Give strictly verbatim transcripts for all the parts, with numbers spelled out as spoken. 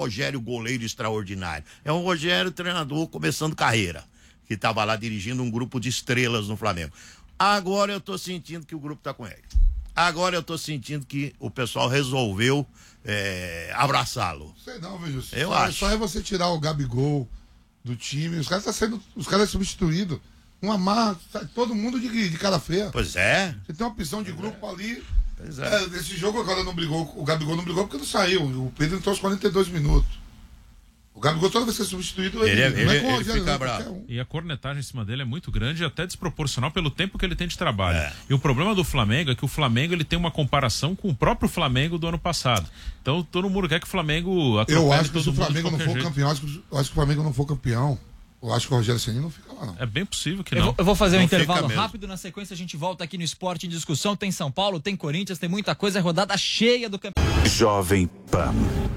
Rogério goleiro extraordinário. É um Rogério treinador começando carreira, que estava lá dirigindo um grupo de estrelas no Flamengo. Agora eu tô sentindo que o grupo tá com ele. Agora eu tô sentindo que o pessoal resolveu é, abraçá-lo. Sei não, vejo. Eu só, acho. Só é você tirar o Gabigol do time. Os caras tá sendo, os caras é substituído. Uma marra, todo mundo de, de cara feia. Pois é. Você tem uma opção de grupo é. ali. Pois é. É, esse jogo agora não brigou, o Gabigol não brigou porque não saiu. O Pedro entrou aos quarenta e dois minutos. O Gabigol, toda vez que é substituído, ele, ele, ele, ele, é com o ele fica bravo. Um. E a cornetagem em cima dele é muito grande e até desproporcional pelo tempo que ele tem de trabalho. É. E o problema do Flamengo é que o Flamengo ele tem uma comparação com o próprio Flamengo do ano passado. Então todo mundo quer que o Flamengo atropele Eu acho que todo se o mundo Flamengo não for jeito. campeão, eu acho que, eu acho que o Flamengo não for campeão, eu acho que o Rogério Ceni não fica lá, não. É bem possível que eu não. Vou, eu vou fazer não um intervalo mesmo. rápido, na sequência a gente volta aqui no Esporte em Discussão. Tem São Paulo, tem Corinthians, tem muita coisa, é rodada cheia do campeonato. Jovem Pan.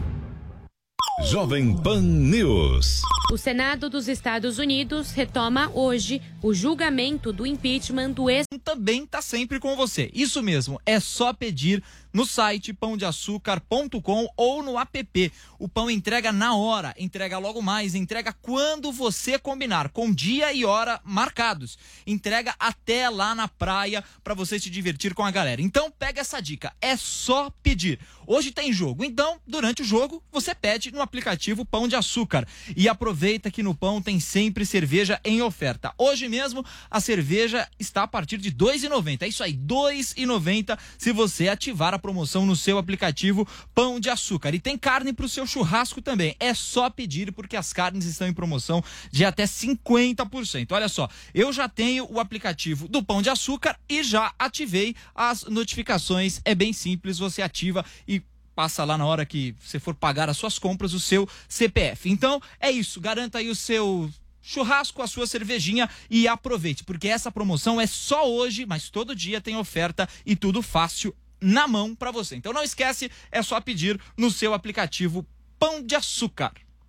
Jovem Pan News. O Senado dos Estados Unidos retoma hoje o julgamento do impeachment do ex... Também está sempre com você. Isso mesmo, é só pedir no site pão de açúcar ponto com ou no app. O pão entrega na hora, entrega logo mais, entrega quando você combinar, com dia e hora marcados. Entrega até lá na praia para você se divertir com a galera. Então pega essa dica, é só pedir. Hoje tem jogo, então durante o jogo você pede no aplicativo Pão de Açúcar. E aproveita que no pão tem sempre cerveja em oferta. Hoje mesmo a cerveja está a partir de dois reais e noventa centavos. É isso aí, dois reais e noventa centavos se você ativar a promoção no seu aplicativo Pão de Açúcar. E tem carne para o seu churrasco também. É só pedir porque as carnes estão em promoção de até cinquenta por cento. Olha só, eu já tenho o aplicativo do Pão de Açúcar e já ativei as notificações. É bem simples, você ativa e passa lá na hora que você for pagar as suas compras o seu C P F. Então é isso, garanta aí o seu churrasco, a sua cervejinha e aproveite, porque essa promoção é só hoje, mas todo dia tem oferta e tudo fácil na mão para você. Então não esquece, é só pedir no seu aplicativo Pão de Açúcar.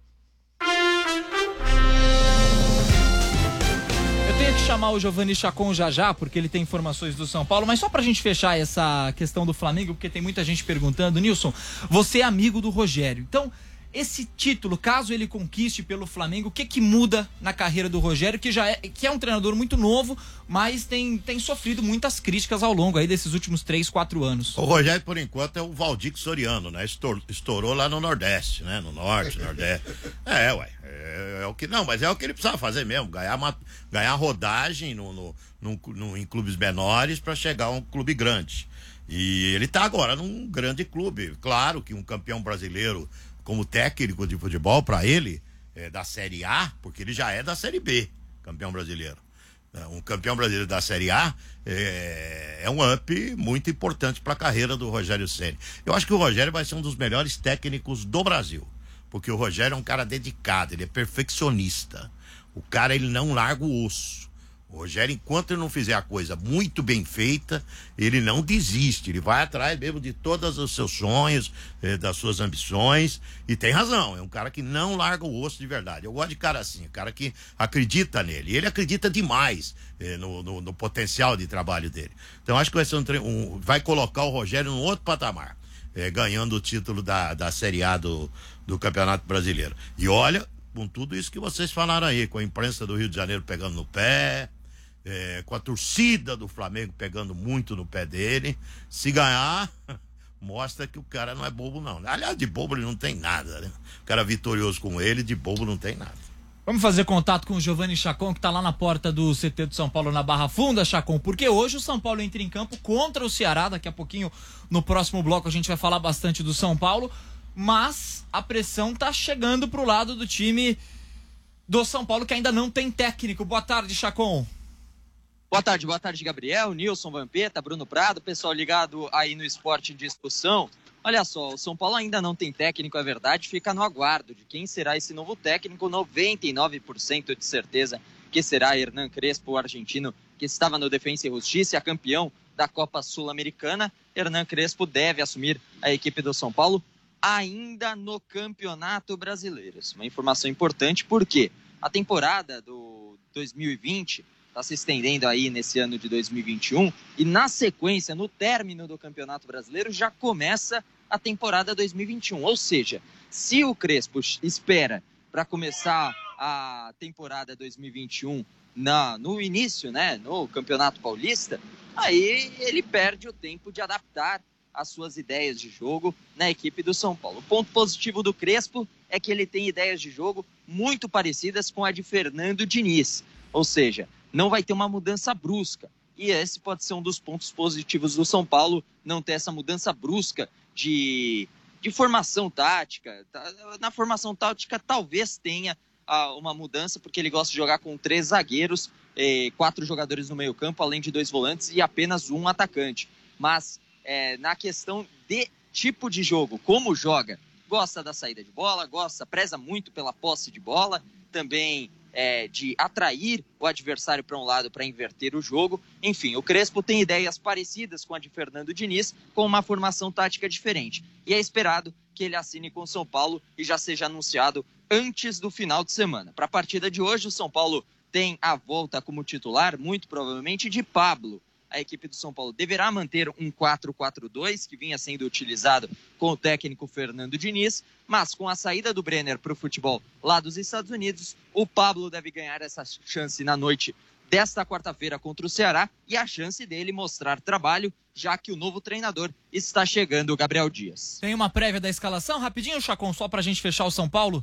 Eu tenho que chamar o Giovanni Chacon já já, porque ele tem informações do São Paulo, mas só pra gente fechar essa questão do Flamengo, porque tem muita gente perguntando. Nilson, você é amigo do Rogério, então esse título, caso ele conquiste pelo Flamengo, o que que muda na carreira do Rogério, que já é, que é um treinador muito novo, mas tem, tem sofrido muitas críticas ao longo aí desses últimos três, quatro anos? O Rogério, por enquanto, é o Valdir Soriano, né? Estourou, estourou lá no Nordeste, né? No Norte, Nordeste. É, ué. É, é o que, não, mas é o que ele precisava fazer mesmo, ganhar, uma, ganhar rodagem no, no, no, no, em clubes menores para chegar a um clube grande. E ele tá agora num grande clube. Claro que um campeão brasileiro como técnico de futebol, para ele, é, da Série A, porque ele já é da Série B, campeão brasileiro. Um campeão brasileiro da Série A é, é um up muito importante para a carreira do Rogério Ceni. Eu acho que o Rogério vai ser um dos melhores técnicos do Brasil, porque o Rogério é um cara dedicado, ele é perfeccionista. O cara, ele não larga o osso. O Rogério, enquanto ele não fizer a coisa muito bem feita, ele não desiste, ele vai atrás mesmo de todos os seus sonhos, eh, das suas ambições, e tem razão, é um cara que não larga o osso de verdade. Eu gosto de cara assim, um cara que acredita nele, e ele acredita demais eh, no, no, no potencial de trabalho dele. Então acho que vai ser um, um vai colocar o Rogério num outro patamar, eh, ganhando o título da, da Série A do, do Campeonato Brasileiro. E olha, com tudo isso que vocês falaram aí, com a imprensa do Rio de Janeiro pegando no pé, É, com a torcida do Flamengo pegando muito no pé dele, se ganhar, mostra que o cara não é bobo não. Aliás, de bobo ele não tem nada, né? O cara vitorioso com ele, de bobo não tem nada. Vamos fazer contato com o Giovanni Chacon, que tá lá na porta do C T do São Paulo, na Barra Funda, Chacon, porque hoje o São Paulo entra em campo contra o Ceará. Daqui a pouquinho, no próximo bloco, a gente vai falar bastante do São Paulo, mas a pressão tá chegando pro lado do time do São Paulo, que ainda não tem técnico. Boa tarde, Chacon. Boa tarde, boa tarde, Gabriel, Nilson, Vampeta, Bruno Prado, pessoal ligado aí no Esporte em Discussão. Olha só, o São Paulo ainda não tem técnico, é verdade, fica no aguardo de quem será esse novo técnico. Noventa e nove por cento de certeza que será Hernan Crespo, o argentino que estava no Defensa e Justiça, campeão da Copa Sul-Americana. Hernan Crespo deve assumir a equipe do São Paulo ainda no Campeonato Brasileiro. Isso é uma informação importante porque a temporada do dois mil e vinte está se estendendo aí nesse ano de dois mil e vinte e um, e na sequência, no término do Campeonato Brasileiro, já começa a temporada dois mil e vinte e um. Ou seja, se o Crespo espera para começar a temporada dois mil e vinte e um na, no início, né, no Campeonato Paulista, aí ele perde o tempo de adaptar as suas ideias de jogo na equipe do São Paulo. O ponto positivo do Crespo é que ele tem ideias de jogo muito parecidas com a de Fernando Diniz, ou seja, não vai ter uma mudança brusca. E esse pode ser um dos pontos positivos do São Paulo, não ter essa mudança brusca de, de formação tática. Na formação tática talvez tenha ah, uma mudança, porque ele gosta de jogar com três zagueiros, eh, quatro jogadores no meio campo, além de dois volantes e apenas um atacante. Mas eh, na questão de tipo de jogo, como joga, gosta da saída de bola, gosta, preza muito pela posse de bola, também é, de atrair o adversário para um lado para inverter o jogo. Enfim, o Crespo tem ideias parecidas com a de Fernando Diniz, com uma formação tática diferente. E é esperado que ele assine com o São Paulo e já seja anunciado antes do final de semana. Para a partida de hoje, o São Paulo tem a volta como titular, muito provavelmente, de Pablo. A equipe do São Paulo deverá manter um quatro quatro dois, que vinha sendo utilizado com o técnico Fernando Diniz, mas com a saída do Brenner para o futebol lá dos Estados Unidos, o Pablo deve ganhar essa chance na noite desta quarta-feira contra o Ceará e a chance dele mostrar trabalho, já que o novo treinador está chegando, o Gabriel Dias. Tem uma prévia da escalação, rapidinho, Chacon, só para a gente fechar o São Paulo?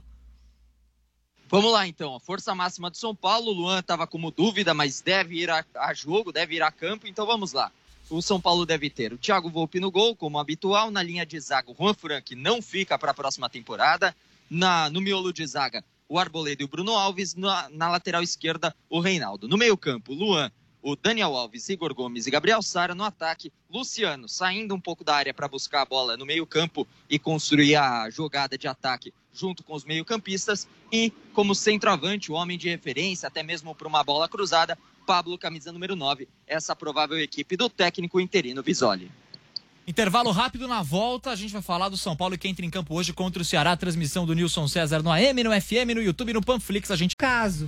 Vamos lá, então. A força máxima do São Paulo. O Luan estava como dúvida, mas deve ir a, a jogo, deve ir a campo. Então vamos lá. O São Paulo deve ter o Thiago Volpi no gol, como habitual. Na linha de zaga, o Juan Fran, que não fica para a próxima temporada. Na, no miolo de zaga, o Arboleda e o Bruno Alves. Na, na lateral esquerda, o Reinaldo. No meio campo, o Luan, o Daniel Alves, Igor Gomes e Gabriel Sara. No ataque, Luciano, saindo um pouco da área para buscar a bola no meio campo e construir a jogada de ataque junto com os meio-campistas, e como centroavante, o homem de referência, até mesmo para uma bola cruzada, Pablo, camisa número nove, essa provável equipe do técnico interino Visoli. Intervalo rápido, na volta a gente vai falar do São Paulo que entra em campo hoje contra o Ceará, transmissão do Nilson César no A M, no F M, no YouTube, no Panflix, a gente... Caso.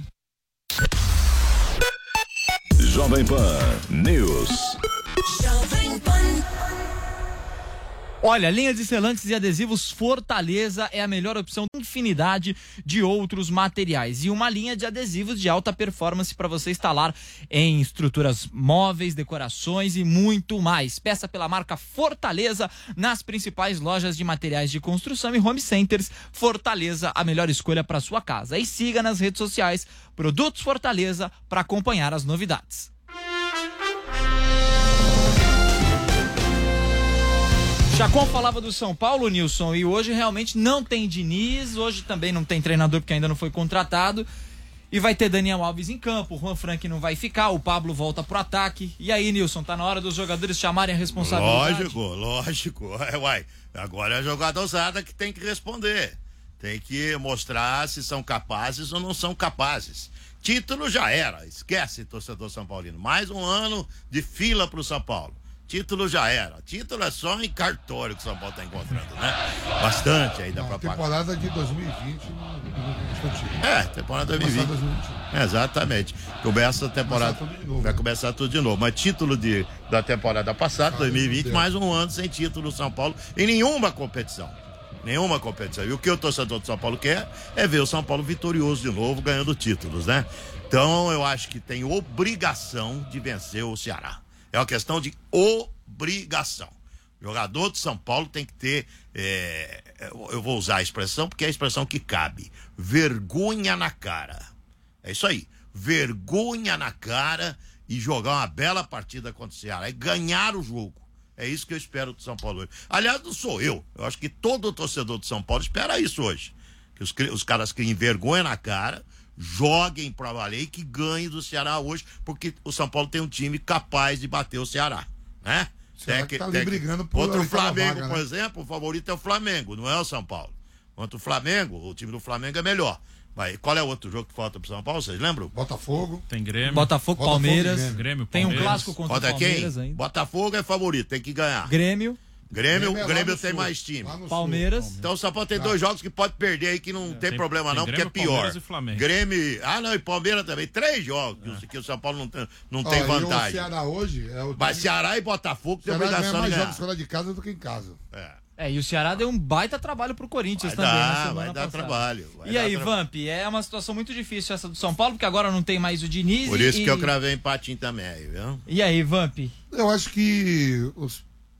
Jovem Pan News. Jovem Pan. Olha, linha de selantes e adesivos Fortaleza é a melhor opção, infinidade de outros materiais. E uma linha de adesivos de alta performance para você instalar em estruturas móveis, decorações e muito mais. Peça pela marca Fortaleza nas principais lojas de materiais de construção e home centers. Fortaleza, a melhor escolha para sua casa. E siga nas redes sociais Produtos Fortaleza para acompanhar as novidades. Chacon falava do São Paulo, Nilson, e hoje realmente não tem Diniz, hoje também não tem treinador porque ainda não foi contratado, e vai ter Daniel Alves em campo, o Juan Frank não vai ficar, o Pablo volta pro ataque. E aí, Nilson, tá na hora dos jogadores chamarem a responsabilidade? Lógico, lógico. É, uai, agora é a jogadorada que tem que responder. Tem que mostrar se são capazes ou não são capazes. Título já era, esquece, torcedor São Paulino. Mais um ano de fila pro São Paulo. Título já era. Título é só em cartório que o São Paulo está encontrando, né? Bastante ainda para pagar. Temporada de dois mil e vinte não É, temporada dois mil e vinte. dois mil e vinte e um. Exatamente. Começa a temporada. Começar tudo de novo, vai né? começar tudo de novo. Mas título de, da temporada passada, dois mil e vinte, mais um ano sem título do São Paulo em nenhuma competição. Nenhuma competição. E o que o torcedor do São Paulo quer é ver o São Paulo vitorioso de novo, ganhando títulos, né? Então eu acho que tem obrigação de vencer o Ceará. É uma questão de obrigação. O jogador de São Paulo tem que ter, é, eu vou usar a expressão porque é a expressão que cabe, vergonha na cara. É isso aí, vergonha na cara e jogar uma bela partida contra o Ceará e ganhar o jogo. É isso que eu espero do São Paulo hoje. Aliás, não sou eu, eu acho que todo torcedor do São Paulo espera isso hoje. Que os, os caras criem vergonha na cara, joguem pra valer e que ganhem do Ceará hoje, porque o São Paulo tem um time capaz de bater o Ceará, né? Será que tá ali brigando por Contra o oitava Flamengo, vaga, por né? exemplo, o favorito é o Flamengo, não é o São Paulo. Contra o Flamengo, o time do Flamengo é melhor. Mas qual é o outro jogo que falta pro São Paulo, vocês lembram? Botafogo. Tem Grêmio. Botafogo, Botafogo Palmeiras. e Grêmio. Grêmio, Tem um Palmeiras. clássico contra o Contra Palmeiras quem? ainda. Botafogo é favorito, tem que ganhar. Grêmio, Grêmio, Grêmio é lá Grêmio no tem sul, mais time. lá no sul. Palmeiras. Então o São Paulo tem dois jogos que pode perder aí que não tem, tem- problema tem não, porque é Grêmio, pior. Palmeiras e Flamengo. Grêmio, ah não, e Palmeiras também, três jogos que o São Paulo não tem, não Ó, tem e o vantagem. Ceará hoje é o Mas Ceará e Botafogo O tem Ceará ganha obrigação de mais ganhar. jogos fora de casa do que em casa. É. É, e o Ceará deu um baita trabalho pro Corinthians Vai também dar, na semana vai dar passada. trabalho. vai E dar aí, tra- Vamp, é uma situação muito difícil essa do São Paulo, porque agora não tem mais o Diniz. Por e, isso que eu cravei empatinho também, viu? E aí, Vamp? Eu acho que os-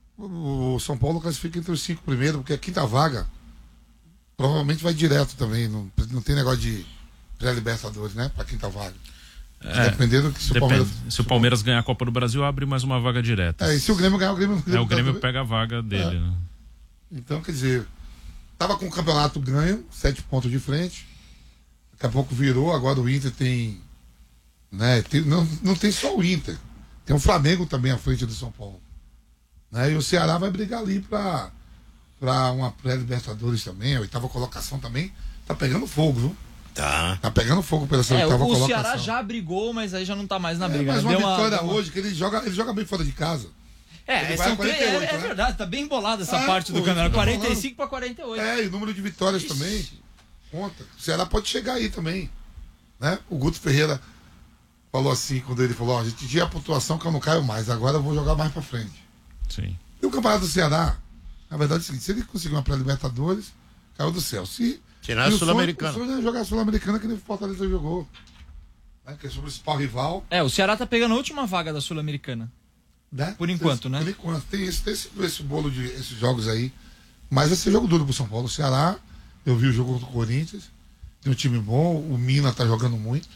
o São Paulo classifica entre os cinco primeiros, porque a quinta vaga provavelmente vai direto também. Não, não tem negócio de pré-libertadores, né? Pra quinta vaga. É, Dependendo que se o Depende. Palmeiras. Se o Palmeiras ganhar a Copa do Brasil, abre mais uma vaga direta. É, e se o Grêmio ganhar, o Grêmio. É, o Grêmio tá- pega a vaga dele. É. Né? Então, quer dizer, tava com o campeonato ganho, sete pontos de frente. Daqui a pouco virou, agora o Inter tem. Né, tem não, não tem só o Inter. Tem o Flamengo também à frente do São Paulo. Né, e o Ceará vai brigar ali pra, pra uma pré-Libertadores também, a oitava colocação também. Tá pegando fogo, viu? Tá. Tá pegando fogo pela essa É, oitava o colocação. Ceará já brigou, mas aí já não tá mais na É, briga. mas né? uma Deu vitória deu uma- hoje, que ele joga, ele joga bem fora de casa. É, Ele vai são a três- quarenta e oito, é, é né? verdade, tá bem embolada essa Ah, parte do pô, campeonato. tá quarenta e cinco falando. pra quarenta e oito. É, e o número de vitórias também. Conta. O Ceará pode chegar aí também. Né? O Guto Ferreira falou assim, quando ele falou, ó, a gente tinha a pontuação que eu não caio mais, agora eu vou jogar mais pra frente. Sim. E o campeonato do Ceará, na verdade é o seguinte, se ele conseguir uma pré-Libertadores, caiu do céu. Se Tirar e a o Sul-Americana. sonho- O sonho é jogar a Sul-Americana que nem o Fortaleza jogou. Né? Que é sobre o principal rival. É, o Ceará tá pegando a última vaga da Sul-Americana. Né? Por enquanto, Tem- né? Por enquanto. Tem esse, tem esse, esse bolo de esses jogos aí. Mas vai ser jogo duro pro São Paulo. O Ceará, eu vi o jogo contra o Corinthians. Tem um time bom. O Mina tá jogando muito.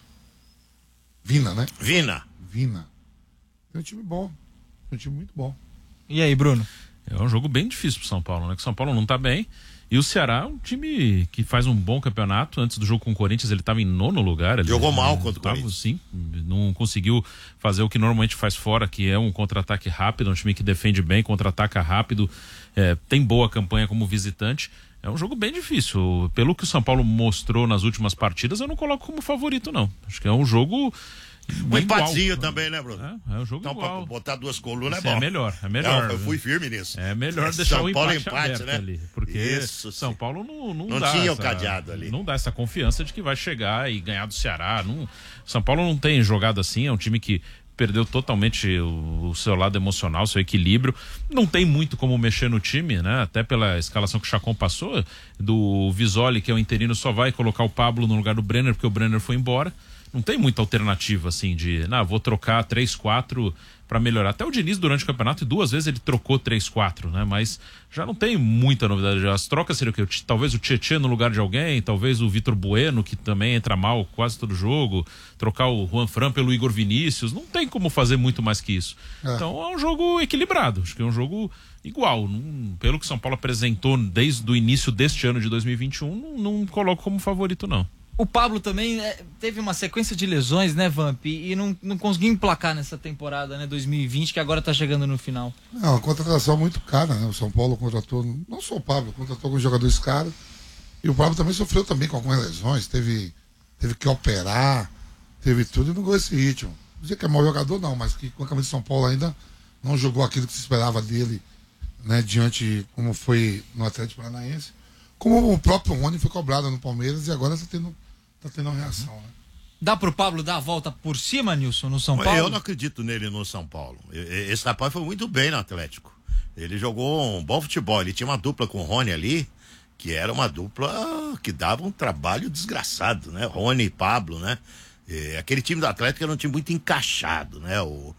Vina, né? Vina. Vina. Tem um time bom. Tem um time muito bom. E aí, Bruno? É um jogo bem difícil pro São Paulo, né? Que o São Paulo não tá bem. E o Ceará é um time que faz um bom campeonato. Antes do jogo com o Corinthians, ele estava em nono lugar. Ele, Jogou mal ele contra o tava, Corinthians. Sim, não conseguiu fazer o que normalmente faz fora, que é um contra-ataque rápido. É um time que defende bem, contra-ataca rápido, é, tem boa campanha como visitante. É um jogo bem difícil. Pelo que o São Paulo mostrou nas últimas partidas, eu não coloco como favorito, não. Acho que é um jogo... Um igual. empatinho também, né, Bruno? É, é um jogo Então, pra igual. botar duas colunas Isso é bom. é melhor, é melhor. Não, eu fui firme nisso. É melhor É deixar São o Paulo empate, empate, aberto né? ali. Porque Isso, São sim. Paulo não, não, Não dá tinha o essa, cadeado ali. Não dá essa confiança de que vai chegar e ganhar do Ceará. Não, São Paulo não tem jogado assim, é um time que perdeu totalmente o, o seu lado emocional, o seu equilíbrio. Não tem muito como mexer no time, né? Até pela escalação que o Chacon passou, do Visoli, que é o interino, só vai colocar o Pablo no lugar do Brenner, porque o Brenner foi embora. Não tem muita alternativa, assim, de, não, vou trocar três, quatro para melhorar. Até o Diniz, durante o campeonato, e duas vezes ele trocou três, quatro, né? Mas já não tem muita novidade. As trocas seriam o quê? Talvez o Tietê no lugar de alguém, talvez o Vitor Bueno, que também entra mal quase todo jogo, trocar o Juan Fran pelo Igor Vinícius. Não tem como fazer muito mais que isso. É. Então é um jogo equilibrado. Acho que é um jogo igual. Não, pelo que São Paulo apresentou desde o início deste ano de dois mil e vinte e um, não, não coloco como favorito, não. O Pablo também é, teve uma sequência de lesões, né, Vamp? E não, não conseguiu emplacar nessa temporada, né, dois mil e vinte, que agora tá chegando no final. Não, a contratação muito cara, né? O São Paulo contratou, não só o Pablo, contratou alguns jogadores caros. E o Pablo também sofreu também com algumas lesões, teve, teve que operar, teve tudo e não ganhou esse ritmo. Não dizer que é mau jogador, não, mas que com a camisa de São Paulo ainda não jogou aquilo que se esperava dele, né? Diante como foi no Atlético Paranaense. Como o próprio Rony foi cobrado no Palmeiras e agora está tendo, tá tendo uma reação, né? Dá pro Pablo dar a volta por cima, Nilson, no São Paulo? Eu não acredito nele no São Paulo. E- e- Esse rapaz foi muito bem no Atlético. Ele jogou um bom futebol. Ele tinha uma dupla com o Rony ali, que era uma dupla que dava um trabalho desgraçado, né? Rony e Pablo, né? E aquele time do Atlético era um time muito encaixado, né? O,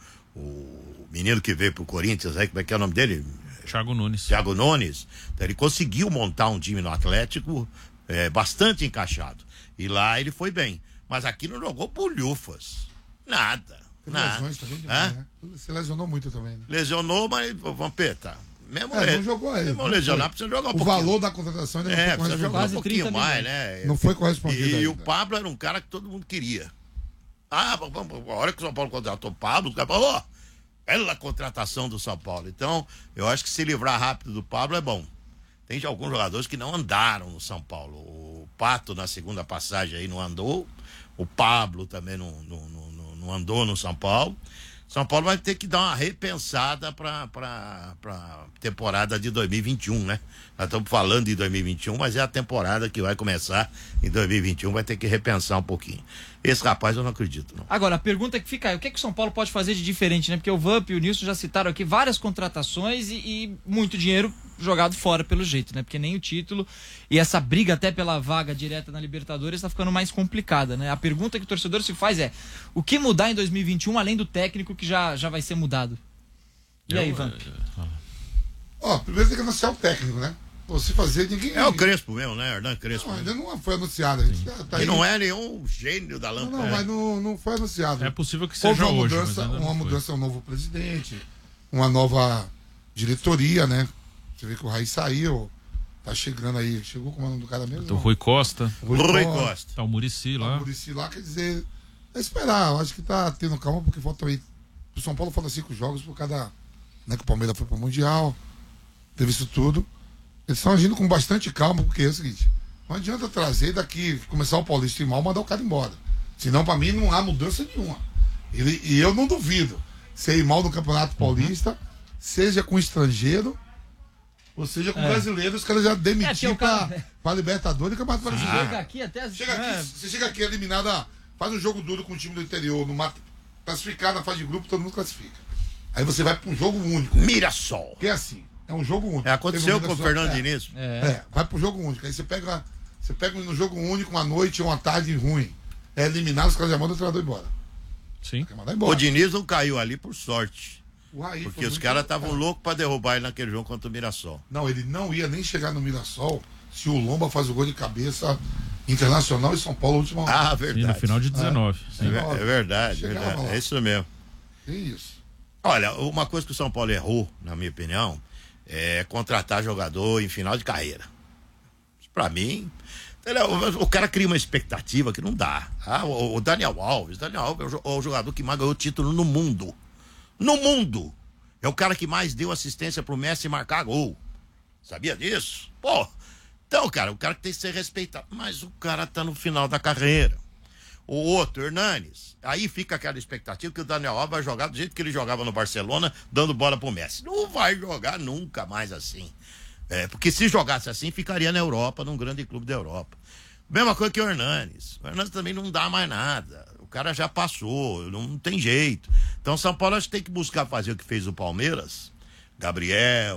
o menino que veio pro Corinthians, aí, como é que é o nome dele? Thiago Nunes. Thiago Nunes. Então, ele conseguiu montar um time no Atlético é, bastante encaixado. E lá ele foi bem. Mas aqui não jogou bolhufas. Nada. Teve nada. lesões também Hã? demais, né? Se lesionou muito também, né? Lesionou, mas Vampeta. Mesmo É, le- não jogou ele. Mesmo não lesionar, foi. precisa jogar um O pouquinho. valor da contratação ainda É, não foi precisa jogar um Quase pouquinho trinta mais, milhões. né? Não foi correspondido E, e o ainda. Pablo era um cara que todo mundo queria. Ah, vamos, a hora que o São Paulo contratou o Pablo, os caras falaram, ó, bela contratação do São Paulo. Então, eu acho que se livrar rápido do Pablo é bom. Tem já alguns jogadores que não andaram no São Paulo. O Pato, na segunda passagem aí, não andou. O Pablo também não, não, não, não andou no São Paulo. São Paulo vai ter que dar uma repensada para a temporada de dois mil e vinte e um, né? Nós estamos falando de dois mil e vinte e um, mas é a temporada que vai começar em dois mil e vinte e um, vai ter que repensar um pouquinho. Esse rapaz eu não acredito, não. Agora, a pergunta que fica é, o que, é que o São Paulo pode fazer de diferente, né? Porque o Vamp e o Nilson já citaram aqui várias contratações e, e muito dinheiro jogado fora pelo jeito, né? Porque nem o título e essa briga até pela vaga direta na Libertadores está ficando mais complicada, né? A pergunta que o torcedor se faz é: o que mudar em dois mil e vinte e um além do técnico que já, já vai ser mudado? E aí, Ivan? Ó, primeiro tem que anunciar o técnico, né? Você fazer ninguém. É o Crespo mesmo, né? Hernan Crespo. Não, ainda não foi anunciado. A gente tá, tá E aí. não é nenhum gênio da Não, lâmpada. não, mas não, não foi anunciado. É possível que Houve seja uma hoje, mudança, mas ainda não uma foi. mudança, um novo presidente, uma nova diretoria, né? Você vê que o Raiz saiu, tá chegando aí. Chegou com o nome do cara mesmo? O Rui Costa, Rui Rui Costa. Costa. tá o Muricy Lá. lá. O Muricy lá, quer dizer, é esperar. Eu acho que tá tendo calma, porque falta aí. O São Paulo falta cinco jogos por cada. Né, que o Palmeiras foi pro Mundial, teve isso tudo. Eles estão agindo com bastante calma, porque é o seguinte: não adianta trazer daqui, começar o Paulista e mal, mandar o cara embora. Senão, pra mim, não há mudança nenhuma. Ele, e eu não duvido. Se ir mal no Campeonato Paulista, uhum. seja com estrangeiro, ou seja com É. brasileiro, os caras já demitiram É, porque o cara- pra, pra Libertadores e Campeonato Brasileiro. Chega aqui até... Chega aqui, É. você chega aqui eliminado, ah, faz um jogo duro com o time do interior, numa, classificar na fase de grupo, todo mundo classifica. Aí você vai pra um jogo único. Mirassol. Que é assim, é um jogo único. É, aconteceu Teve um com o Mirassol- Fernando é, Diniz. É. É, vai pro jogo único. Aí você pega, você pega no jogo único uma noite ou uma tarde ruim. É eliminado, os caras já mandam o treinador embora. Sim. Quer mandar embora. O Diniz não caiu ali por sorte. O Raí Porque foi os muito- caras estavam é. loucos pra derrubar ele naquele jogo contra o Mirassol. Não, ele não ia nem chegar no Mirassol se o Lomba faz o gol de cabeça Internacional e São Paulo, última Ah, Sim, verdade. no final de dezenove. É, Sim. ver- é verdade, Chegava verdade. lá. É isso mesmo. É isso. Olha, uma coisa que o São Paulo errou, na minha opinião, é contratar jogador em final de carreira. Pra mim, entendeu? O, o cara cria uma expectativa que não dá. Ah, o, o Daniel Alves, Daniel Alves é o, jo- o jogador que mais ganhou título no mundo. No mundo! É o cara que mais deu assistência pro Messi marcar gol. Sabia disso? Pô, então, cara, o cara que tem que ser respeitado. Mas o cara tá no final da carreira. O outro, Hernanes, aí fica aquela expectativa que o Daniel Alves vai jogar do jeito que ele jogava no Barcelona, dando bola pro Messi. Não vai jogar nunca mais assim. É, porque se jogasse assim, ficaria na Europa, num grande clube da Europa. Mesma coisa que o Hernanes. O Hernanes também não dá mais nada. O cara já passou, não tem jeito. Então, São Paulo acho que tem que buscar fazer o que fez o Palmeiras. Gabriel,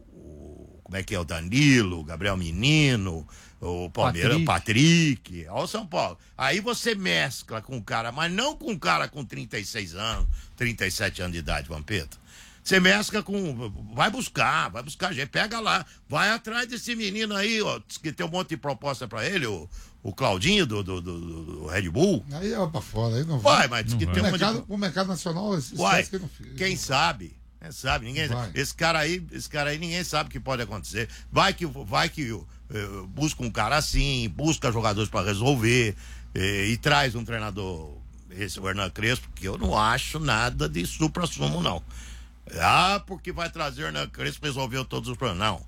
o, como é que é, o Danilo, o Gabriel Menino, o Palmeiras, o Patrick, olha o São Paulo. Aí você mescla com o cara, mas não com um cara com trinta e seis anos, trinta e sete anos de idade, Vampeta. Você mescla com. Vai buscar, vai buscar gente, pega lá, vai atrás desse menino aí, ó, diz que tem um monte de proposta pra ele, o, o Claudinho do, do, do, do Red Bull. Aí é pra fora, aí não Vai, mas diz que Não tem O um monte de. mercado, o mercado nacional, esquece Uai, que não fiz. quem sabe? Quem sabe? Ninguém Vai. Esse cara aí, esse cara aí, ninguém sabe o que pode acontecer. Vai que, vai que eh, busca um cara assim, busca jogadores para resolver eh, e traz um treinador, esse o Hernan Crespo, que eu não acho nada de supra-sumo, não. Ah, porque vai trazer o Hernan Crespo resolveu todos os problemas. Não.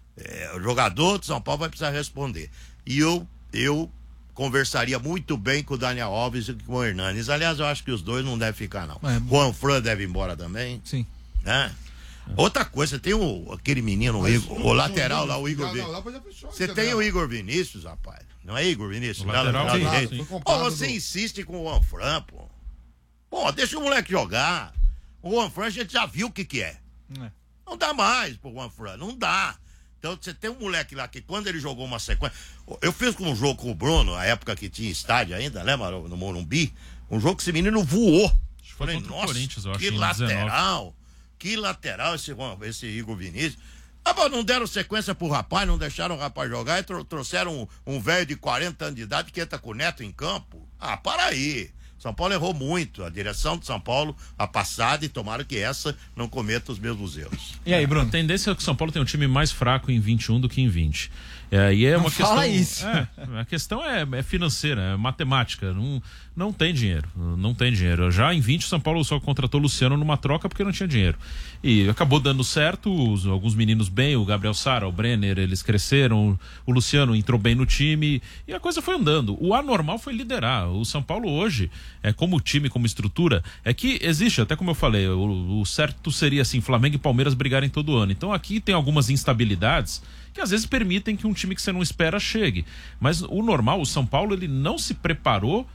É, o jogador de São Paulo vai precisar responder. E eu, eu conversaria muito bem com o Daniel Alves e com o Hernanes. Aliás, eu acho que os dois não devem ficar, não. É. Juan Fran deve ir embora também, Sim. né? Outra coisa, tem o, aquele menino, o, Igor, o lateral lá, o Igor Vinícius. Você tem o Igor Vinícius, rapaz. Não é Igor Vinícius? O lateral, Não, sim, não, sim. não. Foi Pô, comprado você do- insiste com o Juan Fran, pô. Pô, deixa o moleque jogar. O Juan Fran a gente já viu o que que é. É. Não dá mais pro Juan Fran, não dá. Então você tem um moleque lá que quando ele jogou uma sequência. Eu fiz um jogo com o Bruno, a época que tinha estádio ainda, lembra? No Morumbi. Um jogo que esse menino voou. Acho que foi Falei, contra o nossa, Corinthians, eu acho, que em lateral. Que lateral esse, esse Igor Vinícius. Ah, mas não deram sequência pro rapaz, não deixaram o rapaz jogar e tro- trouxeram um, um velho de quarenta anos de idade que entra com o Neto em campo. Ah, para aí. São Paulo errou muito. A direção de São Paulo, a passada, e tomara que essa não cometa os mesmos erros. E aí, A Bruno? tendência é que o São Paulo tem um time mais fraco em vinte e um do que em vinte. É, e é Não uma fala questão. isso. É, a questão é, é financeira, é matemática. Não, não tem dinheiro. Não tem dinheiro. Já em vinte, o São Paulo só contratou o Luciano numa troca porque não tinha dinheiro. E acabou dando certo, os, alguns meninos bem, o Gabriel Sara, o Brenner, eles cresceram, o Luciano entrou bem no time e a coisa foi andando. O anormal foi liderar. O São Paulo hoje, é como time, como estrutura, é que existe, até como eu falei, o, o certo seria assim, Flamengo e Palmeiras brigarem todo ano. Então aqui tem algumas instabilidades que às vezes permitem que um time que você não espera chegue. Mas o normal, o São Paulo, ele não se preparou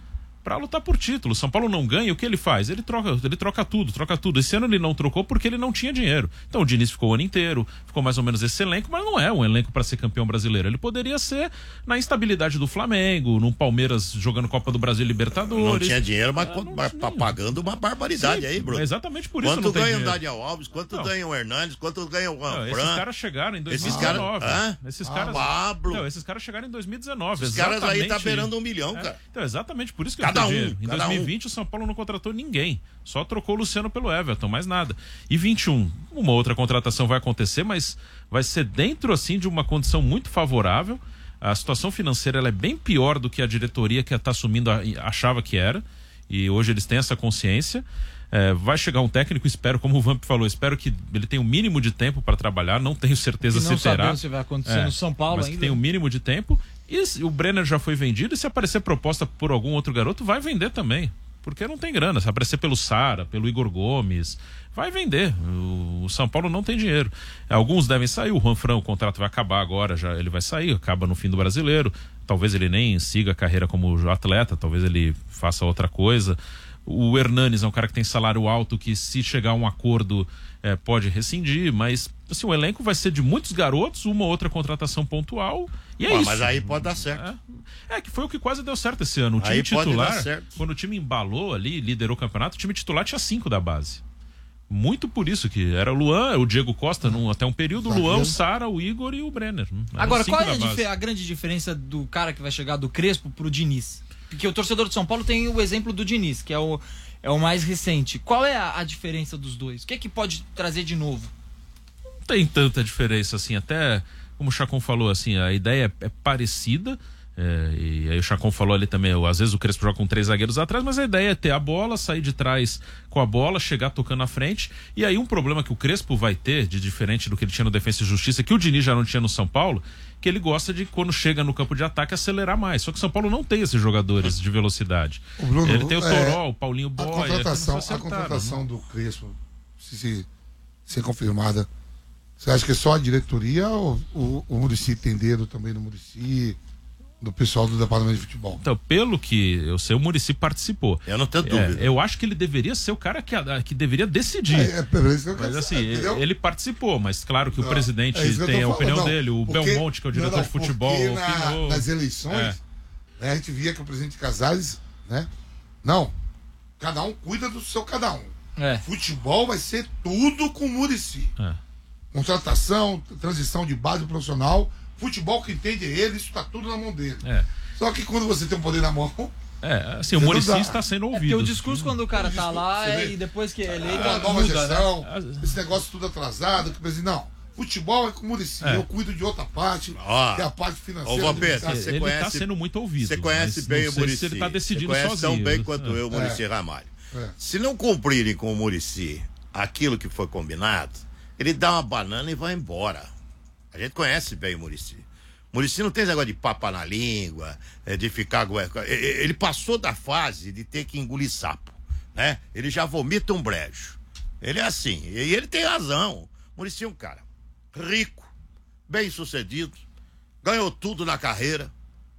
para lutar por título. São Paulo não ganha, o que ele faz? Ele troca, ele troca tudo, troca tudo. Esse ano ele não trocou porque ele não tinha dinheiro. Então o Diniz ficou o ano inteiro, ficou mais ou menos esse elenco, mas não é um elenco para ser campeão brasileiro. Ele poderia ser na instabilidade do Flamengo, no Palmeiras jogando Copa do Brasil e Libertadores. Não tinha dinheiro, mas, Ah, mas não tá tinha. pagando uma barbaridade. Sim, aí, Bruno. é exatamente por isso Quanto não tem ganha o dinheiro. Daniel Alves, quanto Não. ganha o Hernandes, quanto ganha o Não, Juan esses Fran. caras chegaram em Esses dois mil e dezenove. caras- Hã? Esses Ah, caras, Pablo. não, esses caras chegaram em dois mil e dezenove. Os caras aí tá exatamente. beirando um milhão, É, cara. Então, exatamente por isso que Cada eu um, dinheiro. Em cada dois mil e vinte um. o São Paulo não contratou ninguém. Só trocou o Luciano pelo Everton, mais nada. E vinte e um, uma outra contratação vai acontecer, mas vai ser dentro assim de uma condição muito favorável. A situação financeira ela é bem pior do que a diretoria que está assumindo a- achava que era. E hoje eles têm essa consciência. É, vai chegar um técnico, espero, como o Vamp falou, espero que ele tenha o um mínimo de tempo para trabalhar. Não tenho certeza E não se terá. sabemos se vai acontecer É, no São Paulo mas ainda. que tem o mínimo de tempo. E se- o Brenner já foi vendido, e se aparecer proposta por algum outro garoto, vai vender também. Porque não tem grana. Se aparecer pelo Sara, pelo Igor Gomes, vai vender. O, o São Paulo não tem dinheiro. Alguns devem sair. O Juan Fran, o contrato vai acabar agora, já ele vai sair, acaba no fim do Brasileiro. Talvez ele nem siga a carreira como atleta, talvez ele faça outra coisa. O Hernanes é um cara que tem salário alto, que se chegar a um acordo eh, pode rescindir, mas assim, o elenco vai ser de muitos garotos, uma ou outra contratação pontual, e é Pô, isso. mas aí pode dar certo. É. É, que foi o que quase deu certo esse ano. O time Aí pode titular, dar certo. quando o time embalou ali, liderou o campeonato, o time titular tinha cinco da base. Muito por isso que era o Luan, o Diego Costa num, até um período, o Luan, o Sara, o Igor e o Brenner. Eram Agora, cinco qual é da a, base. dife- a grande diferença do cara que vai chegar do Crespo pro Diniz? Porque o torcedor de São Paulo tem o exemplo do Diniz, que é o, é o mais recente. Qual é a, a diferença dos dois? O que é que pode trazer de novo? Não tem tanta diferença assim, até como o Chacon falou, assim, a ideia é, é parecida. É, e aí o Chacon falou ali também, às vezes o Crespo joga com três zagueiros atrás, mas a ideia é ter a bola, sair de trás com a bola, chegar tocando na frente. E aí um problema que o Crespo vai ter, de diferente do que ele tinha no Defensa e Justiça, que o Diniz já não tinha no São Paulo, que ele gosta de, quando chega no campo de ataque, acelerar mais. Só que o São Paulo não tem esses jogadores de velocidade. O Bruno, ele tem o é, Toró, o Paulinho A Boia. contratação, que não se a acertaram, contratação né? do Crespo, se, se ser confirmada, você acha que é só a diretoria ou o, o Muricy tem dedo também no Muricy, do pessoal do departamento de futebol? Então, pelo que eu sei, o Muricy participou. Eu não tenho É, dúvida. eu acho que ele deveria ser o cara que, que deveria decidir. É, é, é isso que eu quero Mas assim, saber, entendeu? ele participou, mas claro que o Não, presidente é isso que eu tem tô a opinião falando, não, dele, o porque- Belmonte, que é o diretor não, não, de futebol, porque na- opinou. nas eleições, É. né, a gente via que o presidente Casares, né? Não, cada um cuida do seu cada um. É. Futebol vai ser tudo com o Muricy. É. Contratação, transição de base profissional, futebol que entende é ele, isso tá tudo na mão dele. É. Só que quando você tem o poder na mão, É, assim, o Você não Muricy dá. está sendo É porque ouvido. o discurso quando o cara tá lá Você é, vê? e depois que é eleito a nova muda, né? gestão, né? esse negócio tudo atrasado, que o presidente, não, futebol é com o Muricy, É. eu cuido de outra parte, Ó, que é a parte ô, financeira. Vampeta, administrativa. você ele conhece- está sendo muito ouvido. Você conhece mas bem não o sei Muricy. se ele está decidindo Você conhece sozinho. tão bem quanto É. eu, o Muricy Ramalho. É. Se não cumprirem com o Muricy aquilo que foi combinado, ele dá uma banana e vai embora. A gente conhece bem o Muricy. O Muricy não tem esse negócio de papa na língua, é, de ficar... Ele passou da fase de ter que engolir sapo, né? Ele já vomita um brejo. Ele é assim, e ele tem razão. O Muricy é um cara rico, bem sucedido, ganhou tudo na carreira,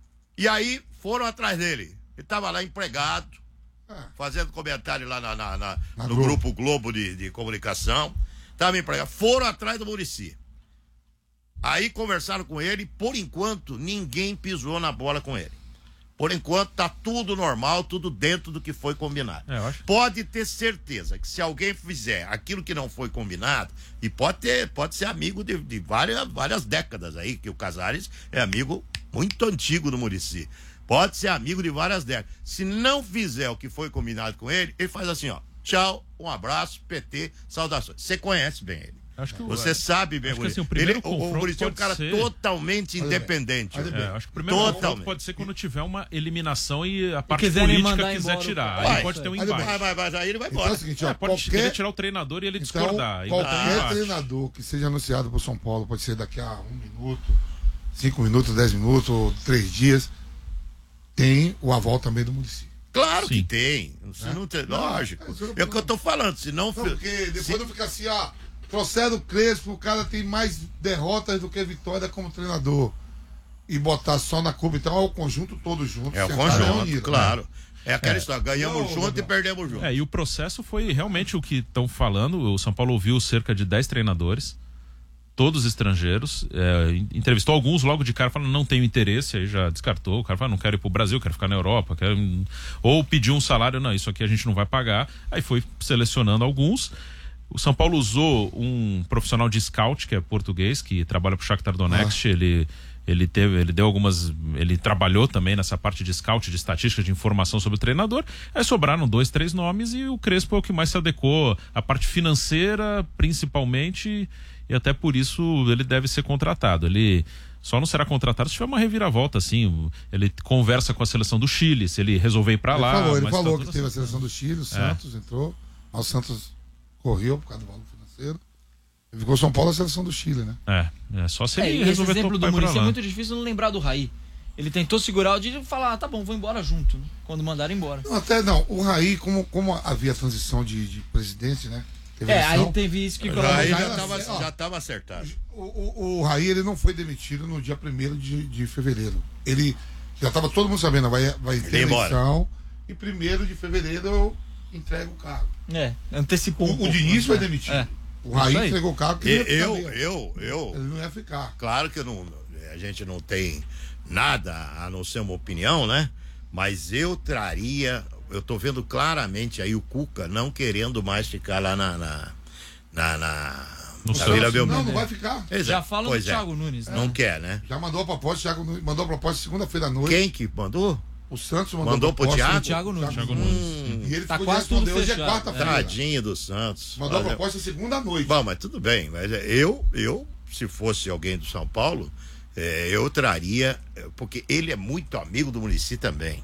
e aí foram atrás dele. Ele estava lá empregado, fazendo comentário lá na, na- na- Na no Globo. Grupo Globo de, de Comunicação. Estava empregado. Foram atrás do Muricy. Aí conversaram com ele, por enquanto ninguém pisou na bola com ele. Por enquanto tá tudo normal, tudo dentro do que foi combinado. É, eu acho. Pode ter certeza que se alguém fizer aquilo que não foi combinado, e pode ter, pode ser amigo de, de várias, várias décadas aí, que o Casares é amigo muito antigo do Muricy. Pode ser amigo de várias décadas. Se não fizer o que foi combinado com ele, ele faz assim, ó. Tchau, um abraço, P T, saudações. Você conhece bem ele. Acho que o- Você sabe bem, acho que, Muricy. assim, o primeiro Ele- o, o confronto Muricy é um pode cara ser- totalmente Olha bem, independente. olha É, bem. acho que o primeiro Totalmente. confronto pode ser quando tiver uma eliminação e a parte quiserem política mandar quiser embora o tirar. cara. Aí Vai. pode ter um Olha bem. embate. Vai, vai, vai, aí ele vai Então é embora. o seguinte, É, ó, pode querer qualquer, tirar o treinador e ele então, discordar. Aí vai ter um qualquer embate. treinador que seja anunciado por São Paulo, pode ser daqui a um minuto, cinco minutos, dez minutos, ou três dias, tem o aval também do Muricy. Claro que Sim. tem. Se não tem, Não, lógico. é isso que eu tô É o que eu tô falando. Se não, Não, porque depois se- não fica assim, ó, trouxeram o Crespo, o cara tem mais derrotas do que vitória como treinador. e botar só na Copa, então é o conjunto todo junto. É o sentar conjunto, reunido, claro. né? É aquela É. história, ganhamos Não, junto não. e perdemos junto. É, e o processo foi realmente o que estão falando. O São Paulo ouviu cerca de dez treinadores, todos estrangeiros, é, entrevistou alguns logo de cara, falando não tenho interesse, aí já descartou. O cara falou, não quero ir pro Brasil, quero ficar na Europa, quero... ou pediu um salário, não, isso aqui a gente não vai pagar. Aí foi selecionando alguns. O São Paulo usou um profissional de scout, que é português, que trabalha pro Shakhtar Donetsk. Ah. Ele, ele teve, ele deu algumas, ele trabalhou também nessa parte de scout, de estatística, de informação sobre o treinador. Aí sobraram dois, três nomes e o Crespo é o que mais se adequou à parte financeira, principalmente, e até por isso ele deve ser contratado. Ele só não será contratado se tiver uma reviravolta, assim. Ele conversa com a seleção do Chile, se ele resolver ir pra ele lá. Falou, ele mas falou tá que teve a seleção do Chile, o Santos é. entrou, o Santos correu por causa do valor financeiro. Ele ficou São Paulo a seleção do Chile, né? É, é só se ele é, resolver esse exemplo do Muricy é muito difícil não lembrar do Raí. Ele tentou segurar o dia e falar, ah, tá bom, vou embora junto, né? Quando mandaram embora. Não, até não, o Raí, como, como havia transição de, de presidente, né? Teve é, eleição, aí teve isso que... Aí já estava já tava acertado. O, o, o Raí, ele não foi demitido no dia primeiro de, de fevereiro. Ele, já estava todo mundo sabendo, vai, vai ter eleição e primeiro de fevereiro eu entrego o cargo. É, antecipou. O, um o Diniz foi demitido. É. O Raí entregou o cargo que ele eu, eu, eu, ele não ia ficar. Claro que não, a gente não tem nada a não ser uma opinião, né? Mas eu traria, eu tô vendo claramente aí o Cuca não querendo mais ficar lá na na, na, na, na Vila Belmiro. Não, não vai ficar. Exato. Já fala do Thiago é. Nunes, né? Não quer, né? Já mandou a proposta, Thiago mandou a proposta segunda-feira à noite. Quem que mandou? O Santos mandou, mandou pro Thiago? Thiago Nunes. Thiago Nunes. Hum, e ele tá quase tudo hoje fechado. É quarta-feira. Tadinho do Santos. Mandou Olha, a proposta segunda à noite. Bom, mas tudo bem. Mas eu, eu se fosse alguém do São Paulo, é, eu traria, porque ele é muito amigo do Muricy também.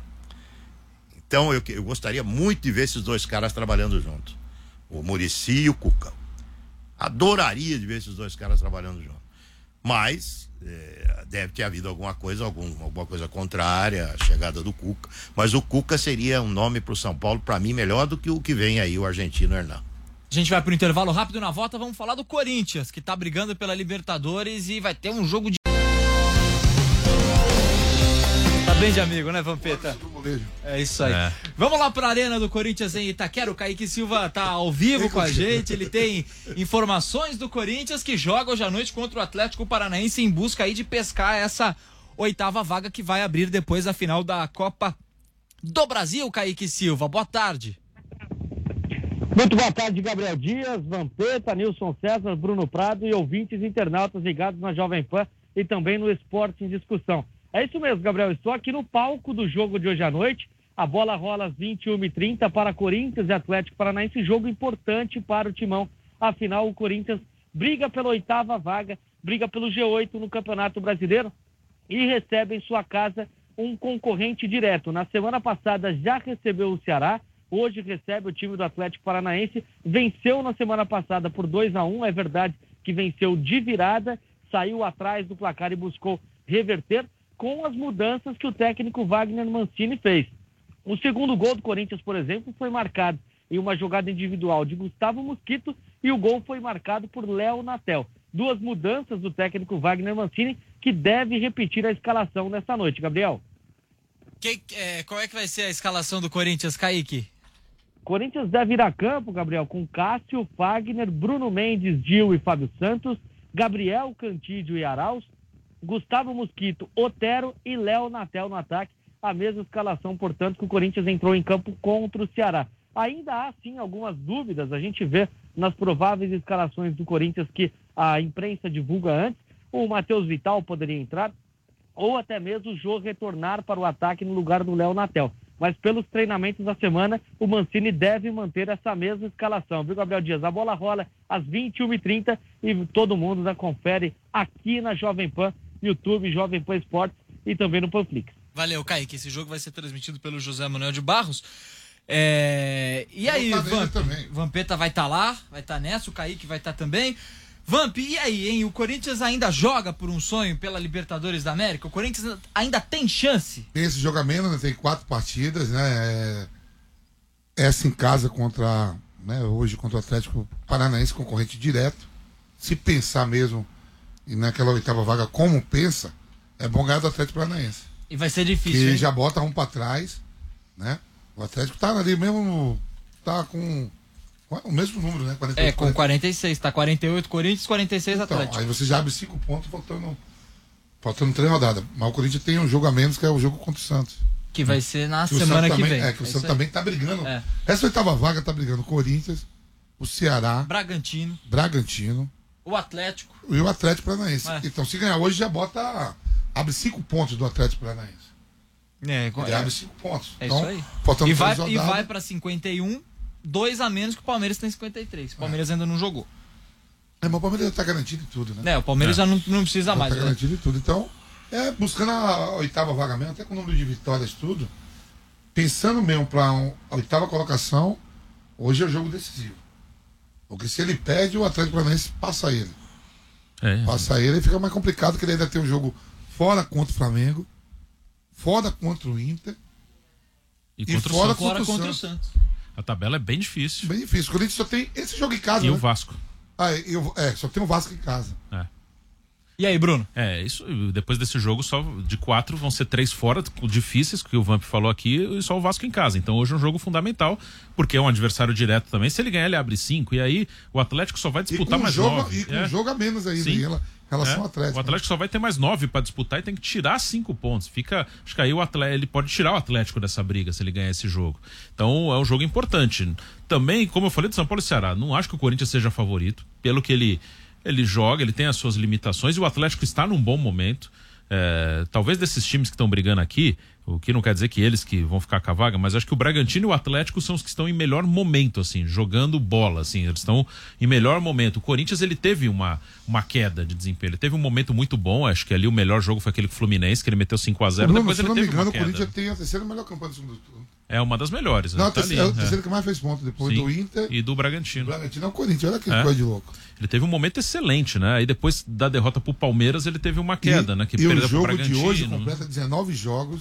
Então eu, eu gostaria muito de ver esses dois caras trabalhando juntos. O Muricy e o Cuca. Adoraria de ver esses dois caras trabalhando juntos. Mas é, deve ter havido alguma coisa, algum, alguma coisa contrária à chegada do Cuca. Mas o Cuca seria um nome para o São Paulo, para mim, melhor do que o que vem aí, o argentino Hernan. A gente vai pro intervalo rápido, na volta vamos falar do Corinthians, que tá brigando pela Libertadores e vai ter um jogo de... Tá bem de amigo, né, Vampeta? É isso aí. É. Vamos lá pra Arena do Corinthians em Itaquera. O Kaique Silva tá ao vivo com a gente. Ele tem informações do Corinthians, que joga hoje à noite contra o Atlético Paranaense em busca aí de pescar essa oitava vaga que vai abrir depois da final da Copa do Brasil. Kaique Silva, boa tarde. Muito boa tarde, Gabriel Dias, Vampeta, Nilson César, Bruno Prado e ouvintes internautas ligados na Jovem Pan e também no Esporte em Discussão. É isso mesmo, Gabriel. Estou aqui no palco do jogo de hoje à noite. A bola rola às vinte e uma e trinta para Corinthians e Atlético Paranaense. Jogo importante para o Timão. Afinal, o Corinthians briga pela oitava vaga, briga pelo G oito no Campeonato Brasileiro e recebe em sua casa um concorrente direto. Na semana passada já recebeu o Ceará. Hoje recebe o time do Atlético Paranaense. Venceu na semana passada por dois a um. É verdade que venceu de virada. Saiu atrás do placar e buscou reverter, com as mudanças que o técnico Wagner Mancini fez. O segundo gol do Corinthians, por exemplo, foi marcado em uma jogada individual de Gustavo Mosquito e o gol foi marcado por Léo Natel. Duas mudanças do técnico Wagner Mancini, que deve repetir a escalação nessa noite, Gabriel. Que, é, qual é que vai ser a escalação do Corinthians, Kaique? Corinthians deve ir a campo, Gabriel, com Cássio, Fagner, Bruno Mendes, Gil e Fábio Santos, Gabriel, Cantídio e Arauz, Gustavo Mosquito, Otero e Léo Natel no ataque. A mesma escalação, portanto, que o Corinthians entrou em campo contra o Ceará. Ainda há, sim, algumas dúvidas. A gente vê nas prováveis escalações do Corinthians que a imprensa divulga antes. O Matheus Vital poderia entrar, ou até mesmo o Jô retornar para o ataque no lugar do Léo Natel. Mas pelos treinamentos da semana, o Mancini deve manter essa mesma escalação, viu, Gabriel Dias? A bola rola às vinte e uma e trinta e todo mundo já confere aqui na Jovem Pan, YouTube, Jovem Pan Esportes e também no Panflix. Valeu, Kaique. Esse jogo vai ser transmitido pelo José Manuel de Barros. É... E aí, Vamp? Vampeta vai estar tá lá, vai estar tá nessa, o Kaique vai estar tá também. Vamp, e aí, hein? O Corinthians ainda joga por um sonho pela Libertadores da América? O Corinthians ainda tem chance? Tem esse jogamento, né? Tem quatro partidas, né? É... Essa em casa contra, né? Hoje contra o Atlético Paranaense, concorrente direto. Se pensar mesmo e naquela oitava vaga, como pensa, é bom ganhar do Atlético Paranaense. E vai ser difícil, Que hein? já bota um pra trás, né? O Atlético tá ali mesmo, tá com o mesmo número, né? quarenta e oito, É, com quarenta e seis, tá quarenta e oito Corinthians, quarenta e seis então, Atlético. aí você já abre cinco pontos faltando, faltando três rodadas. Mas o Corinthians tem um jogo a menos, que é o jogo contra o Santos. Que vai ser na Que o semana Santos que também, vem. É, que o É Santos isso também tá brigando. É. Essa oitava vaga tá brigando o Corinthians, o Ceará, Bragantino, Bragantino o Atlético. e o Atlético Paranaense. É. Então, se ganhar hoje, já bota. Abre cinco pontos do Atlético Paranaense. É, Ele é, abre cinco pontos. é então, isso aí. faltando E vai, três e rodadas. vai pra cinquenta e um, dois a menos que o Palmeiras tem cinquenta e três. O Palmeiras ainda não jogou. É, mas o Palmeiras já tá garantido em tudo, né? É, o Palmeiras já não, não precisa Já mais. tá né? garantido em tudo. Então, é buscando a oitava vaga mesmo, até com o número de vitórias tudo. Pensando mesmo para a oitava colocação, hoje é o jogo decisivo. Porque se ele perde, o Atlético Paranaense passa ele. É. Passa ele e fica mais complicado, porque ele ainda tem um jogo fora contra o Flamengo, fora contra o Inter E e contra o fora Santos. contra, Fora o contra o Santos. Santos. A tabela é bem difícil. Bem difícil. O Corinthians só tem esse jogo em casa, E né? o Vasco. Ah, eu, é, só tem o Vasco em casa. É. E aí, Bruno? É, isso, depois desse jogo, só de quatro vão ser três fora, difíceis, que o Vamp falou aqui, e só o Vasco em casa. Então hoje é um jogo fundamental, porque é um adversário direto também. Se ele ganhar, ele abre cinco, e aí o Atlético só vai disputar e com mais jogo, nove. E com É. um jogo a menos ainda, Sim. em rela- relação É. ao Atlético. O Atlético só vai ter mais nove para disputar e tem que tirar cinco pontos. Fica, acho que aí o Atlético, ele pode tirar o Atlético dessa briga se ele ganhar esse jogo. Então é um jogo importante. Também, como eu falei do São Paulo e Ceará, não acho que o Corinthians seja favorito, pelo que ele ele joga, ele tem as suas limitações e o Atlético está num bom momento. É, talvez desses times que estão brigando aqui, o que não quer dizer que eles que vão ficar com a vaga, mas acho que o Bragantino e o Atlético são os que estão em melhor momento, assim, jogando bola, assim, eles estão em melhor momento. O Corinthians, ele teve uma, uma queda de desempenho, ele teve um momento muito bom, acho que ali o melhor jogo foi aquele com o Fluminense, que ele meteu cinco a zero, Bruno, depois se ele não me teve engano, uma o queda. Corinthians tem a terceira melhor campanha do segundo turno. É uma das melhores, Não, né? a Tá terceira, ali, é o terceiro é. que mais fez pontos, depois Sim. do Inter. E do Bragantino. O Bragantino é o Corinthians, olha que É. coisa de louco. Ele teve um momento excelente, né? Aí depois da derrota pro Palmeiras, ele teve uma queda, e, né? Que e perdeu o pro jogo de Bragantino. hoje completa dezenove jogos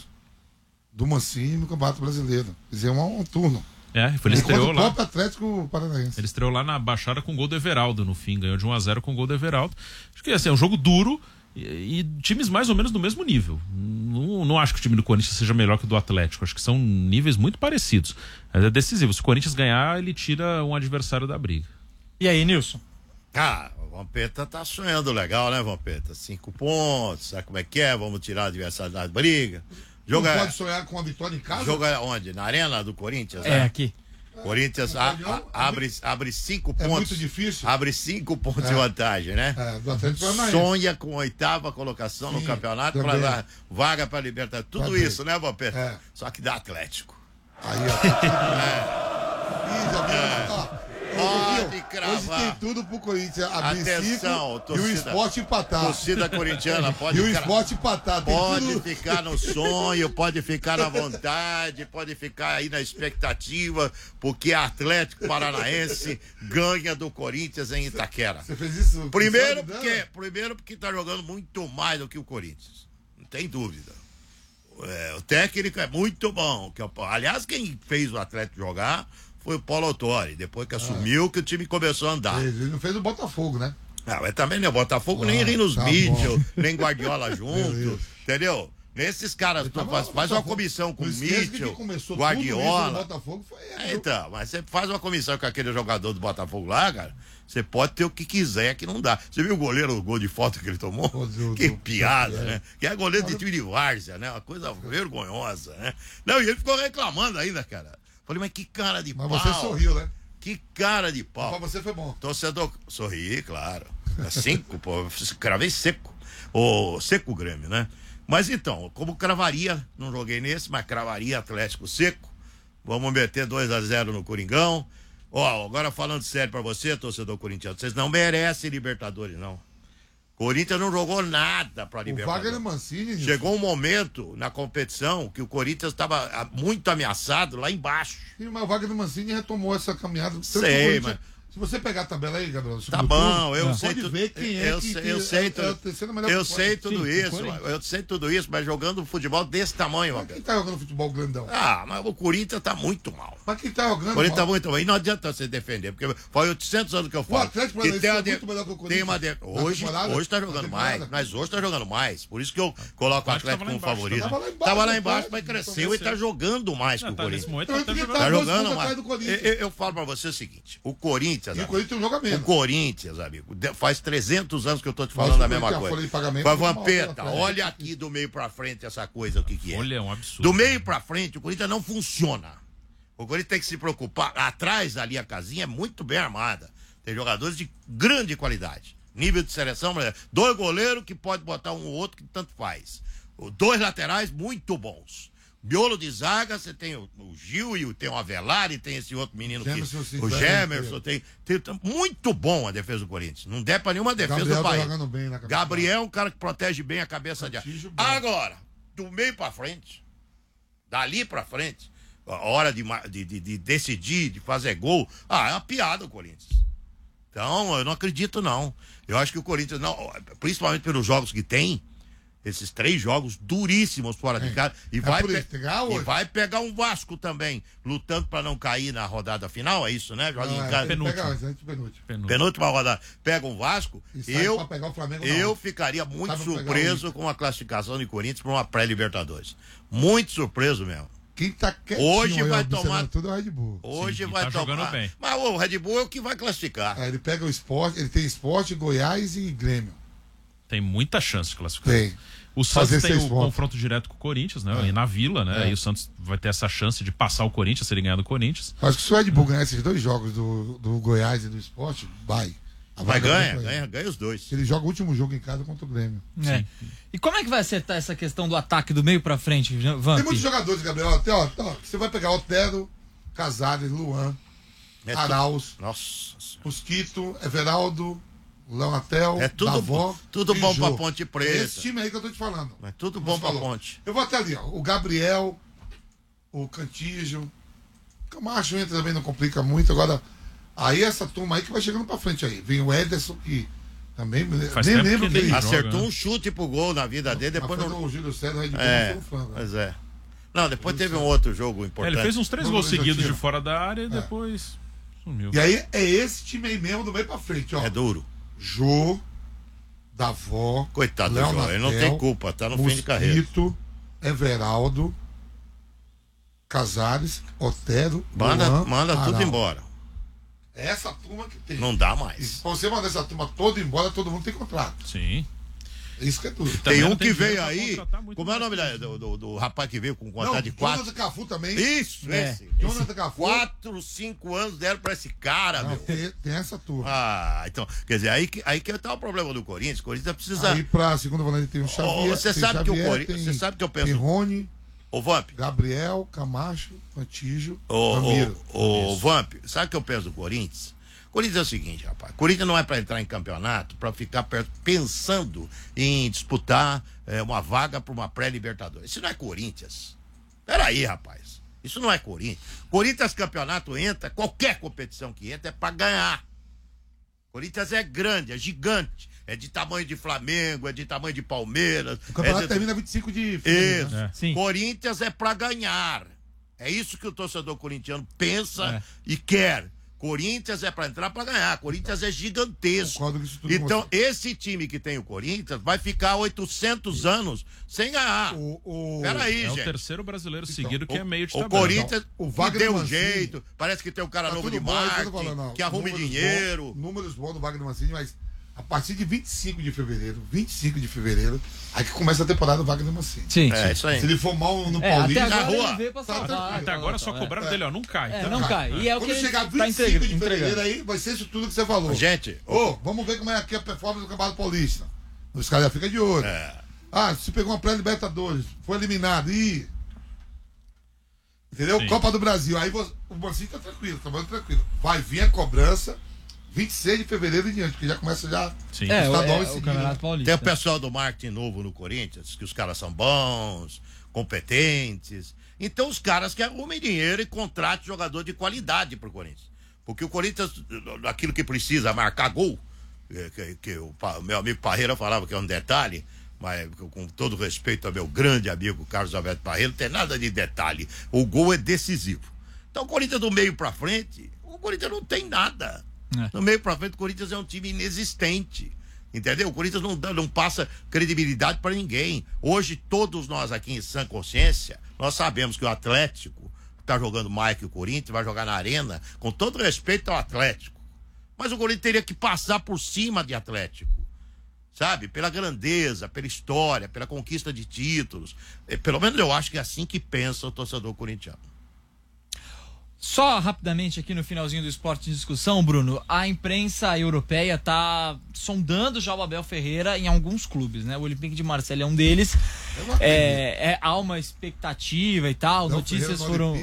do Mancini no Campeonato Brasileiro. Quer dizer, um, um turno. É, foi, ele Enquanto estreou o lá. próprio Atlético Paranaense. Ele estreou lá na Baixada com gol do Everaldo no fim, ganhou de um a zero com gol do Everaldo. Acho que assim, é um jogo duro e, e times mais ou menos do mesmo nível. Não, não acho que o time do Corinthians seja melhor que o do Atlético, acho que são níveis muito parecidos. Mas é decisivo, se o Corinthians ganhar, ele tira um adversário da briga. E aí, Nilson? Ah, o Vampeta tá sonhando legal, né, Vampeta? Cinco pontos, sabe como é que é? Vamos tirar o adversário da briga. Jogo Não é, pode sonhar com a vitória em casa? jogo é onde? Na arena do Corinthians? É, né? aqui. Corinthians a- a- abre, abre cinco É pontos. muito difícil. Abre cinco pontos É. de vantagem, né? É, do Atlético Paranaense. Sonha com a oitava colocação no Sim, campeonato para também. dar vaga para Libertadores. Tudo Também. isso, né, Vampeta? É. Só que dá Atlético. Aí, ó. Ih, já viu? Ó, Pode viu? cravar. Hoje tem tudo pro Corinthians abrir Atenção, cinco torcida- e o esporte empatar. Torcida corintiana, pode E o cra- esporte empatar. Tem Pode tudo... ficar no sonho, pode ficar na vontade, pode ficar aí na expectativa, porque Atlético Paranaense ganha do Corinthians em Itaquera. Você fez isso? Primeiro pensando porque, nela? primeiro porque tá jogando muito mais do que o Corinthians. Não tem dúvida. É, o técnico é muito bom. Que, é o- aliás, quem fez o Atlético jogar foi o Paulo Autori. Depois que assumiu, que o time começou a andar. Ele não fez o Botafogo, né? Ah, mas também não é Botafogo, Ah, nem Rinos tá Mitchell, bom. nem Guardiola junto, Beleza. entendeu? Nesses caras, tu Tava faz, lá, faz uma Botafogo. comissão com Não esquece que Mitchell, quem começou tudo Guardiola. isso no Botafogo foi ele, É, viu? então, mas você faz uma comissão com aquele jogador do Botafogo lá, cara, você pode ter o que quiser, que não dá. Você viu o goleiro, o gol de falta que ele tomou? Pô, do- que do- piada, do- né? Que é goleiro de time de várzea, né? Uma coisa vergonhosa, né? Não, e ele ficou reclamando ainda, cara. Falei, mas que cara de Mas pau. você sorriu, né? Que cara de pau. Pra você foi bom. Torcedor, sorri, claro. É cinco, pô, cravei seco. O seco Grêmio, né? Mas então, como cravaria, não joguei nesse, mas cravaria Atlético seco. Vamos meter dois a zero no Coringão. Ó, agora falando sério pra você, torcedor corintiano, vocês não merecem Libertadores, não. Corinthians não jogou nada pra O Libertadores. Wagner Mancini... Chegou um momento na competição que o Corinthians estava muito ameaçado lá embaixo. Sim, mas o Wagner Mancini retomou essa caminhada. Tanto Sei, o Corinthians- mas- Se você pegar a tabela aí, Gabriel, do Tá segundo bom, turno, eu você sei pode tudo. ver quem é eu que, sei, que eu sei, é, é tudo. o terceiro melhor Eu que sei pode. tudo Sim, isso, eu sei tudo isso, mas jogando futebol desse tamanho, Mas Roberto. quem tá jogando futebol grandão? Ah, mas o Corinthians tá muito mal. Mas quem tá jogando O Corinthians tá mal? muito mal. E não adianta você defender, porque foi oitocentos anos que eu O falo. Atlético que Paranaense tem, a foi de- muito melhor que o Corinthians tem uma de- na hoje, temporada, hoje tá na jogando temporada. mais, mas hoje tá jogando mais. Por isso que eu coloco o Acho que tava Atlético lá como embaixo, favorito. tava lá embaixo, Tava lá rapaz. embaixo, mas cresceu e tá jogando mais que Não, o tá, nesse Corinthians. momento Então, tá até ele jogando. tá Tá dois jogando pontos mais. atrás do Corinthians. Eu, eu falo pra você o seguinte: o Corinthians, E o amigo, Corinthians joga o menos. Corinthians, amigo, de- faz trezentos anos que eu tô te Mas falando o a mesma Corinthians, a coisa. folha de pagamento Mas, é muito Vampeta, mal pela frente. olha aqui do meio pra frente essa coisa, o que que é. Olha, é um absurdo. Do meio pra frente, o Corinthians não funciona. O Corinthians tem que se preocupar. Atrás ali a casinha é muito bem armada. Tem jogadores de grande qualidade. Nível de seleção, dois goleiros que pode botar um ou outro que tanto faz. Dois laterais muito bons. Miolo de zaga, você tem o, o Gil e o- tem o Avelar e tem esse outro menino Gemerson, que. sim, O vai, Gemerson, tem, tem, tem- muito bom a defesa do Corinthians. Não der pra nenhuma defesa Gabriel do tá país. jogando bem na cabeça. Gabriel é um cara que protege bem a cabeça de Cantillo, bom. Agora, do meio pra frente, dali pra frente, a hora de, ma- de, de- de decidir, de fazer gol, ah, é uma piada o Corinthians. Então, eu não acredito, não. Eu acho que o Corinthians, não, principalmente pelos jogos que tem, esses três jogos duríssimos fora de casa, e, É vai por isso, pe- pegar e hoje. vai pegar um Vasco também, lutando pra não cair na rodada final, é isso, né? Joga Não, em é, casa. tem que pegar penúltimo. antes, penúltimo. Penúltimo. Penúltima rodada, pega um Vasco, E sai eu, pra pegar o Flamengo na eu outra. ficaria muito Sai pra pegar surpreso o com a classificação do Corinthians para uma pré-Libertadores. Muito surpreso mesmo. Quem tá quietinho Hoje aí, vai observando tomar- tudo é o Red Bull. Hoje Sim, e vai tá tomar. jogando bem. Mas o Red Bull é o que vai classificar. É, ele pega o esporte, ele tem esporte, Goiás e Grêmio. Tem muita chance de classificar. Tem. O Santos Fazer tem seis o pontos. confronto direto com o Corinthians, né? É. E na Vila, né? É. E o Santos vai ter essa chance de passar o Corinthians se ele ganhar do Corinthians. Acho que se o Red Bull ganhar esses dois jogos do, do Goiás e do esporte, vai. A Vai vaga ganha, vai pra ele. ganha, ganha os dois. Ele joga o último jogo em casa contra o Grêmio. É. E como é que vai acertar essa questão do ataque do meio pra frente, Vamp? Tem muitos jogadores, Gabriel. Até, ó, ó, você vai pegar Otero, Casares, Luan, É Arauz, tu- Nossa Senhora. Mosquito, Everaldo, Leonatel, É tudo, Davó, tudo bom Pijô. pra Ponte Preta. Esse time aí que eu tô te falando. É tudo Como bom você pra falou. Ponte. Eu vou até ali, ó. O Gabriel, o Cantígio. O Camacho entra também, não complica muito. Agora, aí essa turma aí que vai chegando pra frente aí. Vem o Ederson, que também Faz nem tempo lembro que que nem ele joga, Acertou né? um chute pro gol na vida dele, depois Mas não. foi no Júlio César, Red Bull, É, não foi no Flamengo. mas é. Não, depois teve um César. outro jogo É, importante. ele fez uns três Não, gols mas eu seguidos tiro. de fora da área e depois sumiu. E aí é esse time aí mesmo do meio pra frente, ó. É duro. Jô, Davó, Coitado do Leonatel, João, ele não tem culpa, tá no fim de carreira. Mosquito, Everaldo, Casares, Otero, Manda, Luan, manda tudo Arauz. embora. É essa turma que tem. Não dá E mais. se você mandar essa turma toda embora, todo mundo tem contrato. Sim. Isso que é tudo. Também Tem um não tem que dinheiro veio pra aí. contratar muito Como é o mais nome que da- isso. do, do, do rapaz que veio com Não, contrato de quatro? Jonathan Cafu também. Isso, É. esse. Jonathan Cafu. Quatro, cinco anos deram pra esse cara, Não, meu. tem, tem essa turma. Ah, então, quer dizer, aí que, aí que tá o problema do Corinthians. O Corinthians precisa. Aí pra segunda volante tem o Xavier. você tem sabe que o Xavier, Corinthians- tem- você sabe que eu penso- Tem Rony, Ô, Vamp, Gabriel, Camacho, Antígio, ô, Ramiro. ô, ô, Vamp, sabe o que eu penso do Corinthians? Corinthians é o seguinte, rapaz. Corinthians não é pra entrar em campeonato pra ficar per- pensando em disputar é, uma vaga pra uma pré-Libertadores. Isso não é Corinthians. Peraí, rapaz. Isso não é Corinthians. Corinthians campeonato entra, qualquer competição que entra é pra ganhar. Corinthians é grande, é gigante. É de tamanho de Flamengo, é de tamanho de Palmeiras. O campeonato é de... termina vinte e cinco de fevereiro. Isso. né? É. Sim. Corinthians é pra ganhar. É isso que o torcedor corintiano pensa É. e quer. Corinthians é pra entrar pra ganhar. Corinthians é gigantesco. Concordo com isso tudo com Então, você. esse time que tem o Corinthians vai ficar oitocentos anos sem ganhar. O, o... Peraí, É o gente. terceiro brasileiro seguido que é meio de O tabela. Corinthians O o Wagner deu um Mancini. jeito. Parece que tem um cara Tá novo tudo de bom, é isso que eu tô marketing, falando, ó. que arrume Números dinheiro. bons, números bons do Wagner Mancini, mas a partir de vinte e cinco de fevereiro, vinte e cinco de fevereiro, aí que começa a temporada do Wagner Mancini. Sim. É, isso aí. Se ele for mal no É, Paulista, até agora na rua. ele veio pra Tá salvar. tranquilo. Até agora só É. cobraram dele, ó. Não cai. É, tá? não cai. E é o que quando ele chegar tá vinte e cinco entrega- de fevereiro entregando. aí, vai ser isso tudo que você falou. Gente, Ô, vamos ver como é aqui a performance do Campeonato Paulista. Os caras já ficam de olho. É. Ah, se pegou uma pré-Libertadores, foi eliminado, ih. Entendeu? Sim. Copa do Brasil. Aí você, o Mancini tá tranquilo, tá muito tranquilo. Vai vir a cobrança vinte e seis de fevereiro em diante, porque já começa já. Sim. É, o, Estadual é, em o seguida. Campeonato tem Paulista. o pessoal do marketing novo no Corinthians, que os caras são bons, competentes. Então os caras que arrumem dinheiro e contratem jogador de qualidade pro Corinthians. Porque o Corinthians, aquilo que precisa, marcar gol, que, que o meu amigo Parreira falava que é um detalhe, mas com todo respeito ao meu grande amigo Carlos Alberto Parreira, não tem nada de detalhe. O gol é decisivo. Então o Corinthians do meio pra frente, o Corinthians não tem nada. É. No meio pra frente, o Corinthians é um time inexistente. Entendeu? O Corinthians não, não passa credibilidade para ninguém. Hoje, todos nós aqui em sã consciência, nós sabemos que o Atlético está jogando mais que o Corinthians, vai jogar na Arena, com todo respeito ao Atlético. Mas o Corinthians teria que passar por cima de Atlético. Sabe? Pela grandeza, pela história, pela conquista de títulos. Pelo menos eu acho que é assim que pensa o torcedor corintiano. Só rapidamente aqui no finalzinho do Esporte em Discussão, Bruno, a imprensa europeia tá sondando já o Abel Ferreira em alguns clubes, né? O Olympique de Marseille é um deles. É, é, há uma expectativa e tal, não, notícias foram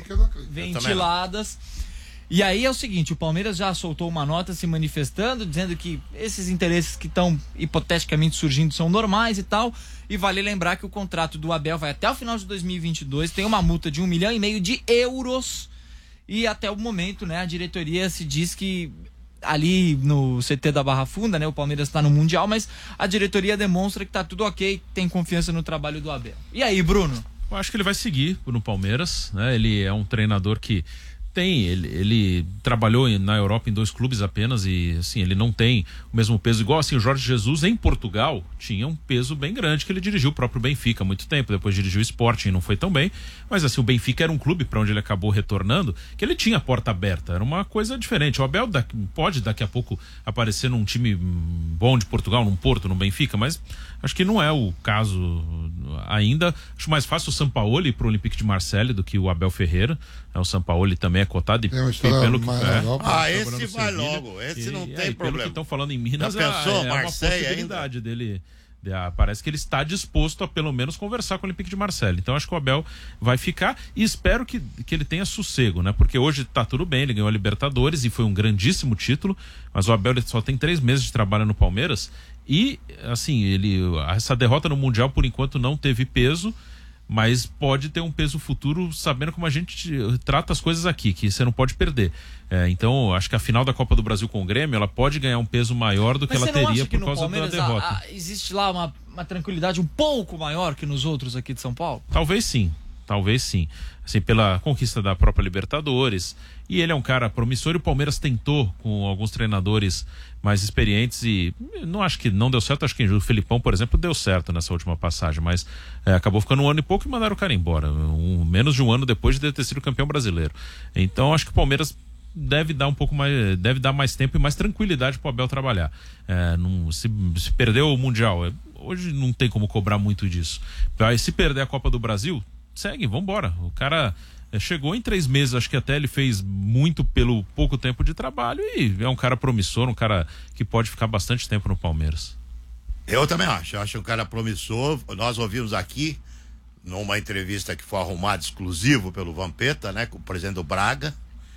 ventiladas. E aí é o seguinte, o Palmeiras já soltou uma nota se manifestando, dizendo que esses interesses que estão hipoteticamente surgindo são normais e tal. E vale lembrar que o contrato do Abel vai até o final de dois mil e vinte e dois, tem uma multa de um milhão e meio de euros. E até o momento, né, a diretoria se diz que ali no C T da Barra Funda, né, o Palmeiras está no Mundial, mas a diretoria demonstra que tá tudo ok, tem confiança no trabalho do Abel. E aí, Bruno? Eu acho que ele vai seguir no Palmeiras, né? Ele é um treinador que tem, ele, ele trabalhou na Europa em dois clubes apenas e assim, ele não tem o mesmo peso, igual assim, o Jorge Jesus em Portugal tinha um peso bem grande, que ele dirigiu o próprio Benfica há muito tempo, depois dirigiu o Sporting, não foi tão bem, mas assim, o Benfica era um clube para onde ele acabou retornando, que ele tinha a porta aberta, era uma coisa diferente. O Abel daqui, pode daqui a pouco aparecer num time bom de Portugal, num Porto, num Benfica, mas acho que não é o caso ainda. Acho mais fácil o Sampaoli para o Olympique de Marseille do que o Abel Ferreira. O Sampaoli também é cotado e, e pelo que é. Ah, esse vai logo, esse e, não e, tem e, problema. Pelo que estão falando em Minas, Já pensou, é, é Marseille uma possibilidade ainda? dele. De, ah, parece que ele está disposto a pelo menos conversar com o Olympique de Marseille. Então acho que o Abel vai ficar e espero que, que ele tenha sossego, né? Porque hoje tá tudo bem, ele ganhou a Libertadores e foi um grandíssimo título, mas o Abel ele só tem três meses de trabalho no Palmeiras e, assim, ele essa derrota no Mundial por enquanto não teve peso, mas pode ter um peso futuro, sabendo como a gente trata as coisas aqui, que você não pode perder. É, então, acho que a final da Copa do Brasil com o Grêmio, ela pode ganhar um peso maior do que mas ela teria por causa da derrota. A, a, existe lá uma, uma tranquilidade um pouco maior que nos outros aqui de São Paulo? Talvez sim, talvez sim. Assim, pela conquista da própria Libertadores. E ele é um cara promissor e o Palmeiras tentou com alguns treinadores mais experientes e não acho que não deu certo, acho que o Felipão, por exemplo, deu certo nessa última passagem, mas é, acabou ficando um ano e pouco e mandaram o cara embora, um, menos de um ano depois de ter sido campeão brasileiro. Então acho que o Palmeiras deve dar um pouco mais, deve dar mais tempo e mais tranquilidade para o Abel trabalhar. É, não, se, se perdeu o Mundial, é, hoje não tem como cobrar muito disso. Aí, se perder a Copa do Brasil, segue, vambora. O cara chegou em três meses, acho que até ele fez muito pelo pouco tempo de trabalho e é um cara promissor, um cara que pode ficar bastante tempo no Palmeiras. Eu também acho, eu acho um cara promissor. Nós ouvimos aqui numa entrevista que foi arrumada exclusivo pelo Vampeta, né, com o presidente do Braga.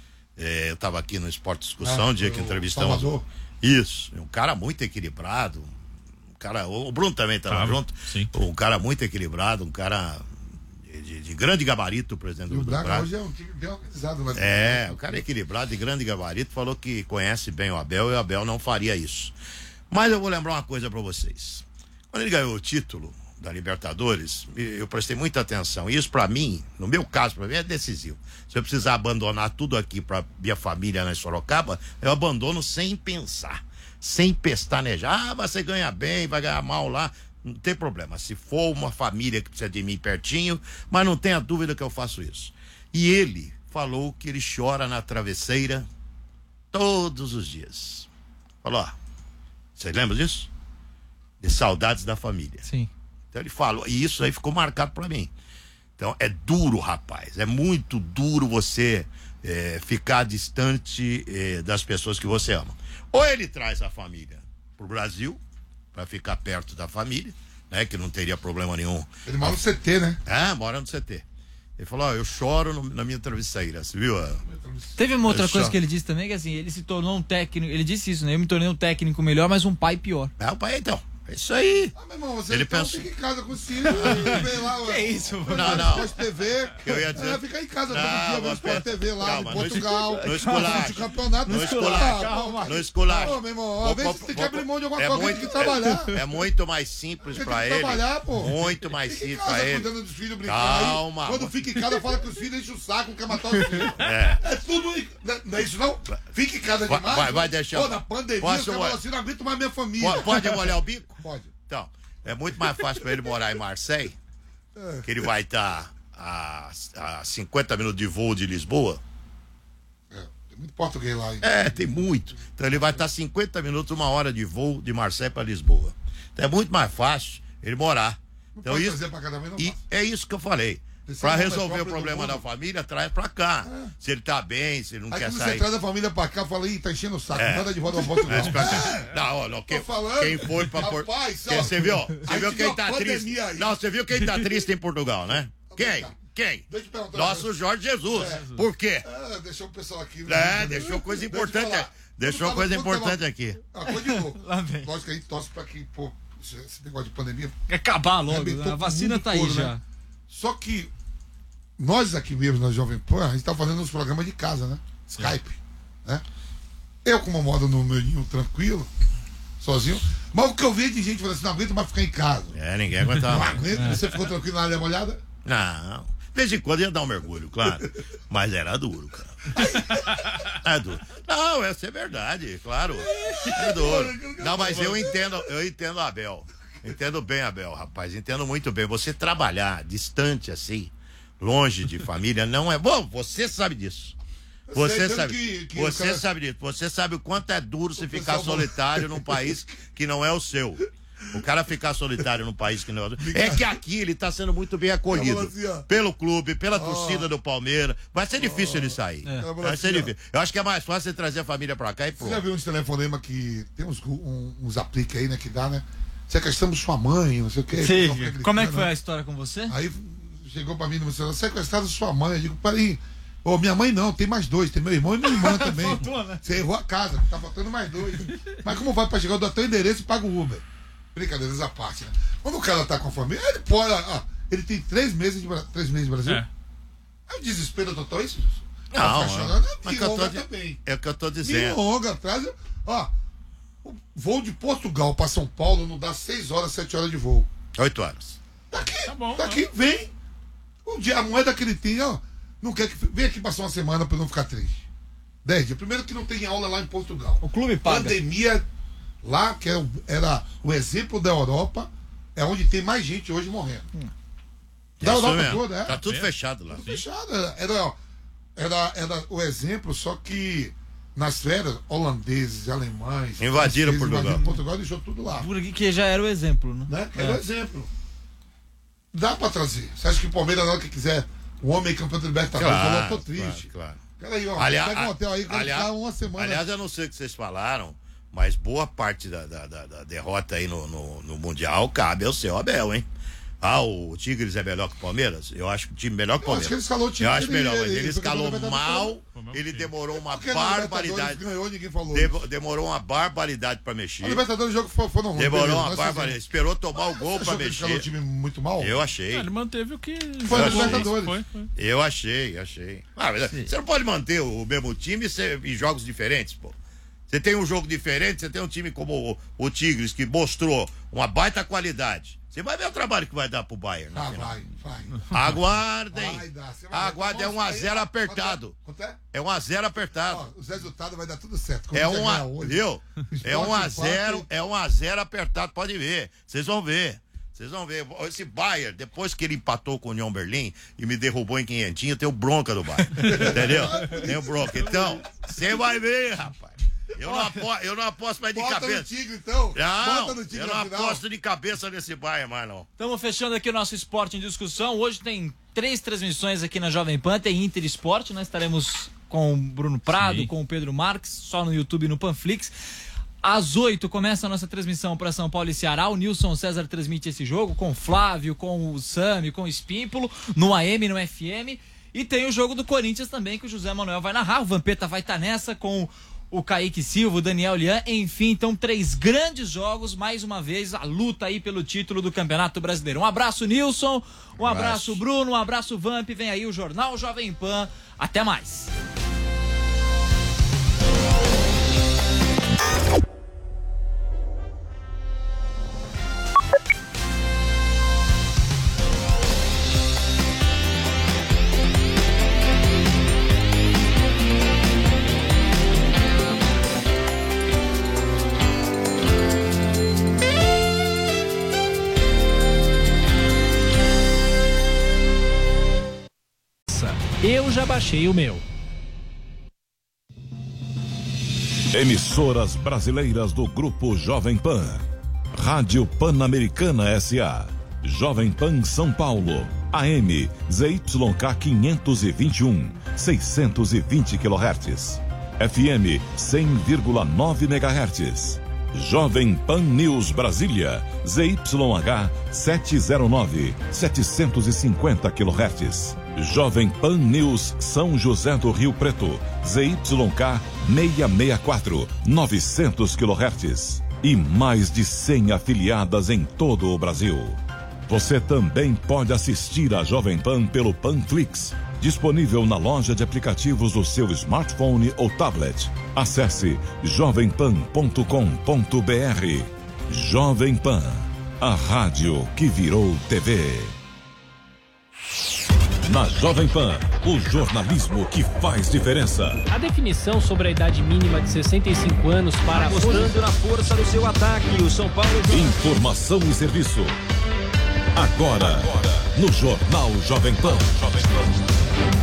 É, eu estava aqui no Esporte Discussão, ah, dia que entrevistamos. Salvador. Isso, um cara muito equilibrado, um cara, o Bruno também estava junto, sim. Um cara muito equilibrado, um cara De, de grande gabarito, o presidente e do, o Braga. do Braga Hoje é um time bem organizado. Mas... É, o cara é equilibrado, de grande gabarito, falou que conhece bem o Abel e o Abel não faria isso. Mas eu vou lembrar uma coisa para vocês. Quando ele ganhou o título da Libertadores, eu prestei muita atenção. E isso para mim, no meu caso, para mim é decisivo. Se eu precisar abandonar tudo aqui para minha família na Sorocaba, eu abandono sem pensar, sem pestanejar. Ah, você ganha bem, vai ganhar mal lá. Não tem problema, se for uma família que precisa de mim pertinho, mas não tenha dúvida que eu faço isso. E ele falou que ele chora na travesseira todos os dias. Falou, ó, vocês lembram disso? De saudades da família. Sim. Então ele falou, e isso aí ficou marcado pra mim. Então é duro, rapaz, é muito duro você é, ficar distante é, das pessoas que você ama. Ou ele traz a família pro Brasil, para ficar perto da família, né? Que não teria problema nenhum. Ele mora no C T, né? É, mora no C T. Ele falou, ó, eu choro no, na minha travesseira, você viu? Teve uma outra eu coisa choro. que ele disse também, que assim, ele se tornou um técnico, ele disse isso, né? Eu me tornei um técnico melhor, mas um pai pior. É, o pai, então. É isso aí. Ah, meu irmão, você Ele então pensa... fica em casa com os filhos, vem lá. Que isso, mano? Não, não. T V. Eu ia dizer... É, ficar em casa Não, todo dia, vendo Vampeta. Sport T V lá Calma, em Portugal. no esculacho. assiste o campeonato. No Ah, esculacho. calma. No esculacho. Ô, meu irmão, às vezes você quer abrir mão de alguma coisa, tem que trabalhar. É muito mais simples Tem pra que ele. trabalhar, pô. Muito mais Fica em simples casa pra ele. cuidando dos filhos, brincando. Calma. Aí, quando fica em casa, fala que os filhos enchem o saco, quer matar os filhos. É. É tudo. Não é isso, não? Fica em casa Vai- demais. vai- vai deixar- Pô, na pandemia, Posso os caras molhar? falam assim, não aguento mais minha família. Pode, pode molhar o bico? Pode. Então, é muito mais fácil pra ele morar em Marseille, que ele vai estar a, a cinquenta minutos de voo de Lisboa. É, tem muito português lá. Hein? É, tem muito. Então ele vai estar cinquenta minutos, uma hora de voo de Marseille para Lisboa. Então é muito mais fácil ele morar. Não Então pode isso, trazer pra cá também, não e posso. é isso que eu falei. Esse Para é o nome resolver o próprio do problema da mundo. família, traz pra cá. Se ele tá bem, se ele não Aí quer quando sair. você traz a família pra cá, fala, ih, tá enchendo o saco, É. nada de volta pra Portugal. Traz pra cá. Não, ó, não, quem, falando. quem foi pra Portugal. Rapaz, Quem- ó, Você viu? Você aí viu tive quem uma tá pandemia triste? aí. Não, você viu quem tá triste em Portugal, né? Quem? Quem? Deixa eu te perguntar. Nosso Jorge Jesus. É. Por quê? Ah, deixou o pessoal aqui. É, deixou coisa importante. Deixa eu te falar. Deixou Quando coisa tava- quando importante tava- aqui. Ah, coisa de louco. Lá vem. Lógico que a gente torce pra que, pô, esse esse negócio de pandemia. Quer acabar logo, arrebentou né? A com o vacina mundo tá aí todo, já. né? Só que nós aqui mesmo na Jovem Pan, a gente tá fazendo uns programas de casa, né? Skype, né? Eu, como moro no meu ninho tranquilo, sozinho, mas o que eu vejo de gente falando assim, não aguento mais ficar em casa. É, ninguém aguenta Não mais. aguento, você ficou tranquilo na área molhada? Não. De vez em quando ia dar um mergulho, claro. Mas era duro, cara. É duro. Não, essa é verdade, claro. É duro. Não, mas eu entendo, eu entendo a Abel. Entendo bem, Abel, rapaz. Entendo muito bem. Você trabalhar distante assim, longe de família, não é bom. Você sabe disso. Você Sei, sabe, que- que você o cara- sabe disso. Você sabe o quanto é duro você ficar pessoal- solitário num país que não é o seu. O cara ficar solitário num país que não é o seu. É que aqui ele tá sendo muito bem acolhido. Ela falou assim, ó. Pelo clube, pela torcida do Palmeiras. Vai ser difícil ele sair. Ela falou Vai ser assim, ó. difícil. Eu acho que é mais fácil você trazer a família pra cá e Você já pronto. viu uns telefonemas que tem uns, um, uns apliques aí, né, que dá, né? Sequestramos sua mãe, não sei o quê. Sim. Pessoal fica Como é que gritando, foi né? a história com você? Aí chegou pra mim no meu celular, sequestraram sua mãe. Eu digo, peraí. Ô, minha mãe não, tem mais dois, tem meu irmão e minha irmã também. Faltou, né? Você errou a casa, tá faltando mais dois. Mas como vai pra chegar? Eu dou até o endereço e pago o Uber. Brincadeiras à parte, né? Quando o cara tá com a família, ele pode. Ó, ele tem três meses de, Bra- três meses de Brasil. É. É um desespero total isso? Não, Fica chorando, é, mas me que eu tô longa di- também. é o que eu tô Me dizendo. longa atrás. Ó, o voo de Portugal pra São Paulo não dá seis horas, sete horas de voo. Oito horas. Daqui, Tá bom, daqui vem. O dia, a moeda que ele tem, ó. Não quer que. Vem aqui passar uma semana pra eu não ficar triste. Dez dias. Primeiro que não tem aula lá em Portugal. O clube paga. Pandemia lá, que era, o- era o exemplo da Europa, é onde tem mais gente hoje morrendo. Da É isso Europa mesmo. toda, é. Tá tudo fechado lá. Tudo fechado. Era, era, era, era o exemplo, só que nas férias, holandeses, alemães. Invadiram franceses, Portugal. invadiram Portugal e deixou tudo lá. Por aqui que já era o exemplo, né? Né? Era o exemplo. Dá pra trazer. Você acha que o Palmeiras, na hora que quiser, o homem campeão da Libertadores, falou, eu tô triste. Claro, claro. Peraí, ó, Aliás, pega um hotel aí, quando aliás, ficar uma semana. aliás, eu não sei o que vocês falaram, mas boa parte da, da, da- da derrota aí no, no, no Mundial cabe ao seu Abel, hein? Ah, o Tigres é melhor que o Palmeiras? Eu acho que o time melhor que o Eu acho Palmeiras. que ele escalou o time Eu acho dele, melhor, mas ele- ele ele foi escalou campeão da mal, Libertadores. ele demorou uma Porque na barbaridade. Libertadores ganhou, ninguém falou. de- isso. demorou uma barbaridade pra mexer. A Libertadores o jogo foi, foi normal. Demorou beleza, uma nós barbaridade. fizemos. Esperou tomar o gol Você pra achou que ele escalou o mexer. time muito mal? Eu achei. Ah, ele manteve o que. Foi na achei. Libertadores. Foi, foi. Eu achei, achei. Ah, mas você não pode manter o mesmo time cê- em jogos diferentes, pô. Você tem um jogo diferente, você tem um time como o, o Tigres, que mostrou uma baita qualidade. Você vai ver o trabalho que vai dar pro Bayern. Ah, no final. vai, vai. Aguardem. Vai dar, você vai ver. Aguardem, é um a Mostra aí, zero ó. apertado. Quanto é? É um a zero apertado. Ó, os resultados vai dar tudo certo. É Corinthians um vai a, ganhar hoje. viu? É um a zero, Esporte, é um a zero apertado, pode ver. Vocês vão ver. Vocês vão ver. Esse Bayern, depois que ele empatou com o União Berlim e me derrubou em quinhentinho, tem o bronca do Bayern. Entendeu? Tem o bronca. Então, você vai ver, rapaz. Eu não, aposto, eu não aposto mais de Bota no cabeça. Tigre, então. Não, Bota no Tigre eu na não final. aposto de cabeça nesse Bayern mais não. Estamos fechando aqui o nosso Esporte em Discussão. Hoje tem três transmissões aqui na Jovem Pan. Tem Inter Esporte, nós estaremos com o Bruno Prado, Sim. com o Pedro Marques, só no YouTube e no Panflix. Às oito começa a nossa transmissão para São Paulo e Ceará. O Nilson César transmite esse jogo com o Flávio, com o Sami, com o Espímpolo, no A M, no F M. E tem o jogo do Corinthians também, que o José Manuel vai narrar. O Vampeta vai estar nessa com o Kaique Silva, o Daniel Lian, enfim, então três grandes jogos, mais uma vez a luta aí pelo título do Campeonato Brasileiro. Um abraço, Nilson, um abraço, Bruno, um abraço, Vamp, vem aí o Jornal Jovem Pan, até mais. Eu já baixei o meu. Emissoras brasileiras do Grupo Jovem Pan. Rádio Pan-Americana S A. Jovem Pan São Paulo. A M Z Y K quinhentos e vinte e um, seiscentos e vinte quilohertz. F M cem vírgula nove megahertz. Jovem Pan News Brasília. Z Y H setecentos e nove, setecentos e cinquenta quilohertz. Jovem Pan News São José do Rio Preto, Z Y K seiscentos e sessenta e quatro, novecentos quilohertz. E mais de cem afiliadas em todo o Brasil. Você também pode assistir a Jovem Pan pelo Panflix, disponível na loja de aplicativos do seu smartphone ou tablet. Acesse jovem pan ponto com ponto b r. Jovem Pan, a rádio que virou T V. Na Jovem Pan, o jornalismo que faz diferença. A definição sobre a idade mínima de sessenta e cinco anos para... Apostando na força do seu ataque, o São Paulo... Informação e serviço. Agora, Agora. no Jornal Jovem Pan. Jovem Pan.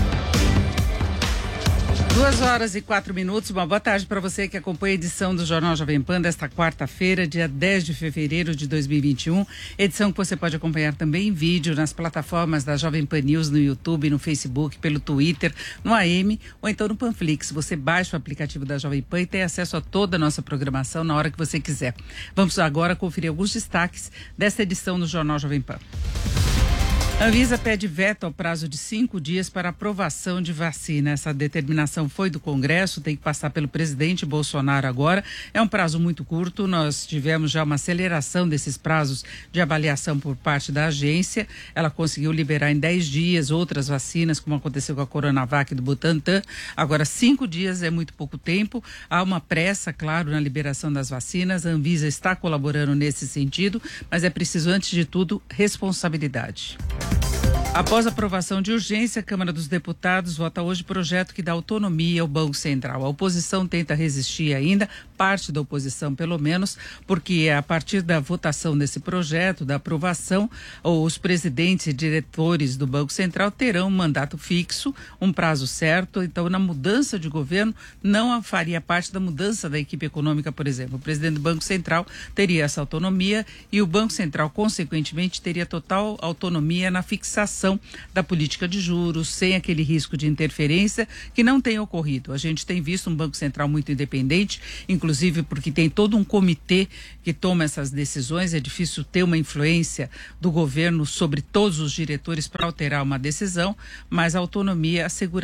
Duas horas e quatro minutos. Uma boa tarde para você que acompanha a edição do Jornal Jovem Pan desta quarta-feira, dia dez de fevereiro de dois mil e vinte e um. Edição que você pode acompanhar também em vídeo nas plataformas da Jovem Pan News, no YouTube, no Facebook, pelo Twitter, no A M ou então no Panflix. Você baixa o aplicativo da Jovem Pan e tem acesso a toda a nossa programação na hora que você quiser. Vamos agora conferir alguns destaques desta edição do Jornal Jovem Pan. A Anvisa pede veto ao prazo de cinco dias para aprovação de vacina. Essa determinação foi do Congresso, tem que passar pelo presidente Bolsonaro agora. É um prazo muito curto, nós tivemos já uma aceleração desses prazos de avaliação por parte da agência. Ela conseguiu liberar em dez dias outras vacinas, como aconteceu com a Coronavac do Butantan. Agora, cinco dias é muito pouco tempo. Há uma pressa, claro, na liberação das vacinas. A Anvisa está colaborando nesse sentido, mas é preciso, antes de tudo, responsabilidade. Após a aprovação de urgência, a Câmara dos Deputados vota hoje projeto que dá autonomia ao Banco Central. A oposição tenta resistir ainda, parte da oposição pelo menos, porque a partir da votação desse projeto, da aprovação, os presidentes e diretores do Banco Central terão um mandato fixo, um prazo certo. Então, na mudança de governo, não faria parte da mudança da equipe econômica, por exemplo. O presidente do Banco Central teria essa autonomia e o Banco Central, consequentemente, teria total autonomia na fixação da política de juros, sem aquele risco de interferência que não tem ocorrido. A gente tem visto um Banco Central muito independente, inclusive porque tem todo um comitê que toma essas decisões. É difícil ter uma influência do governo sobre todos os diretores para alterar uma decisão, mas a autonomia assegura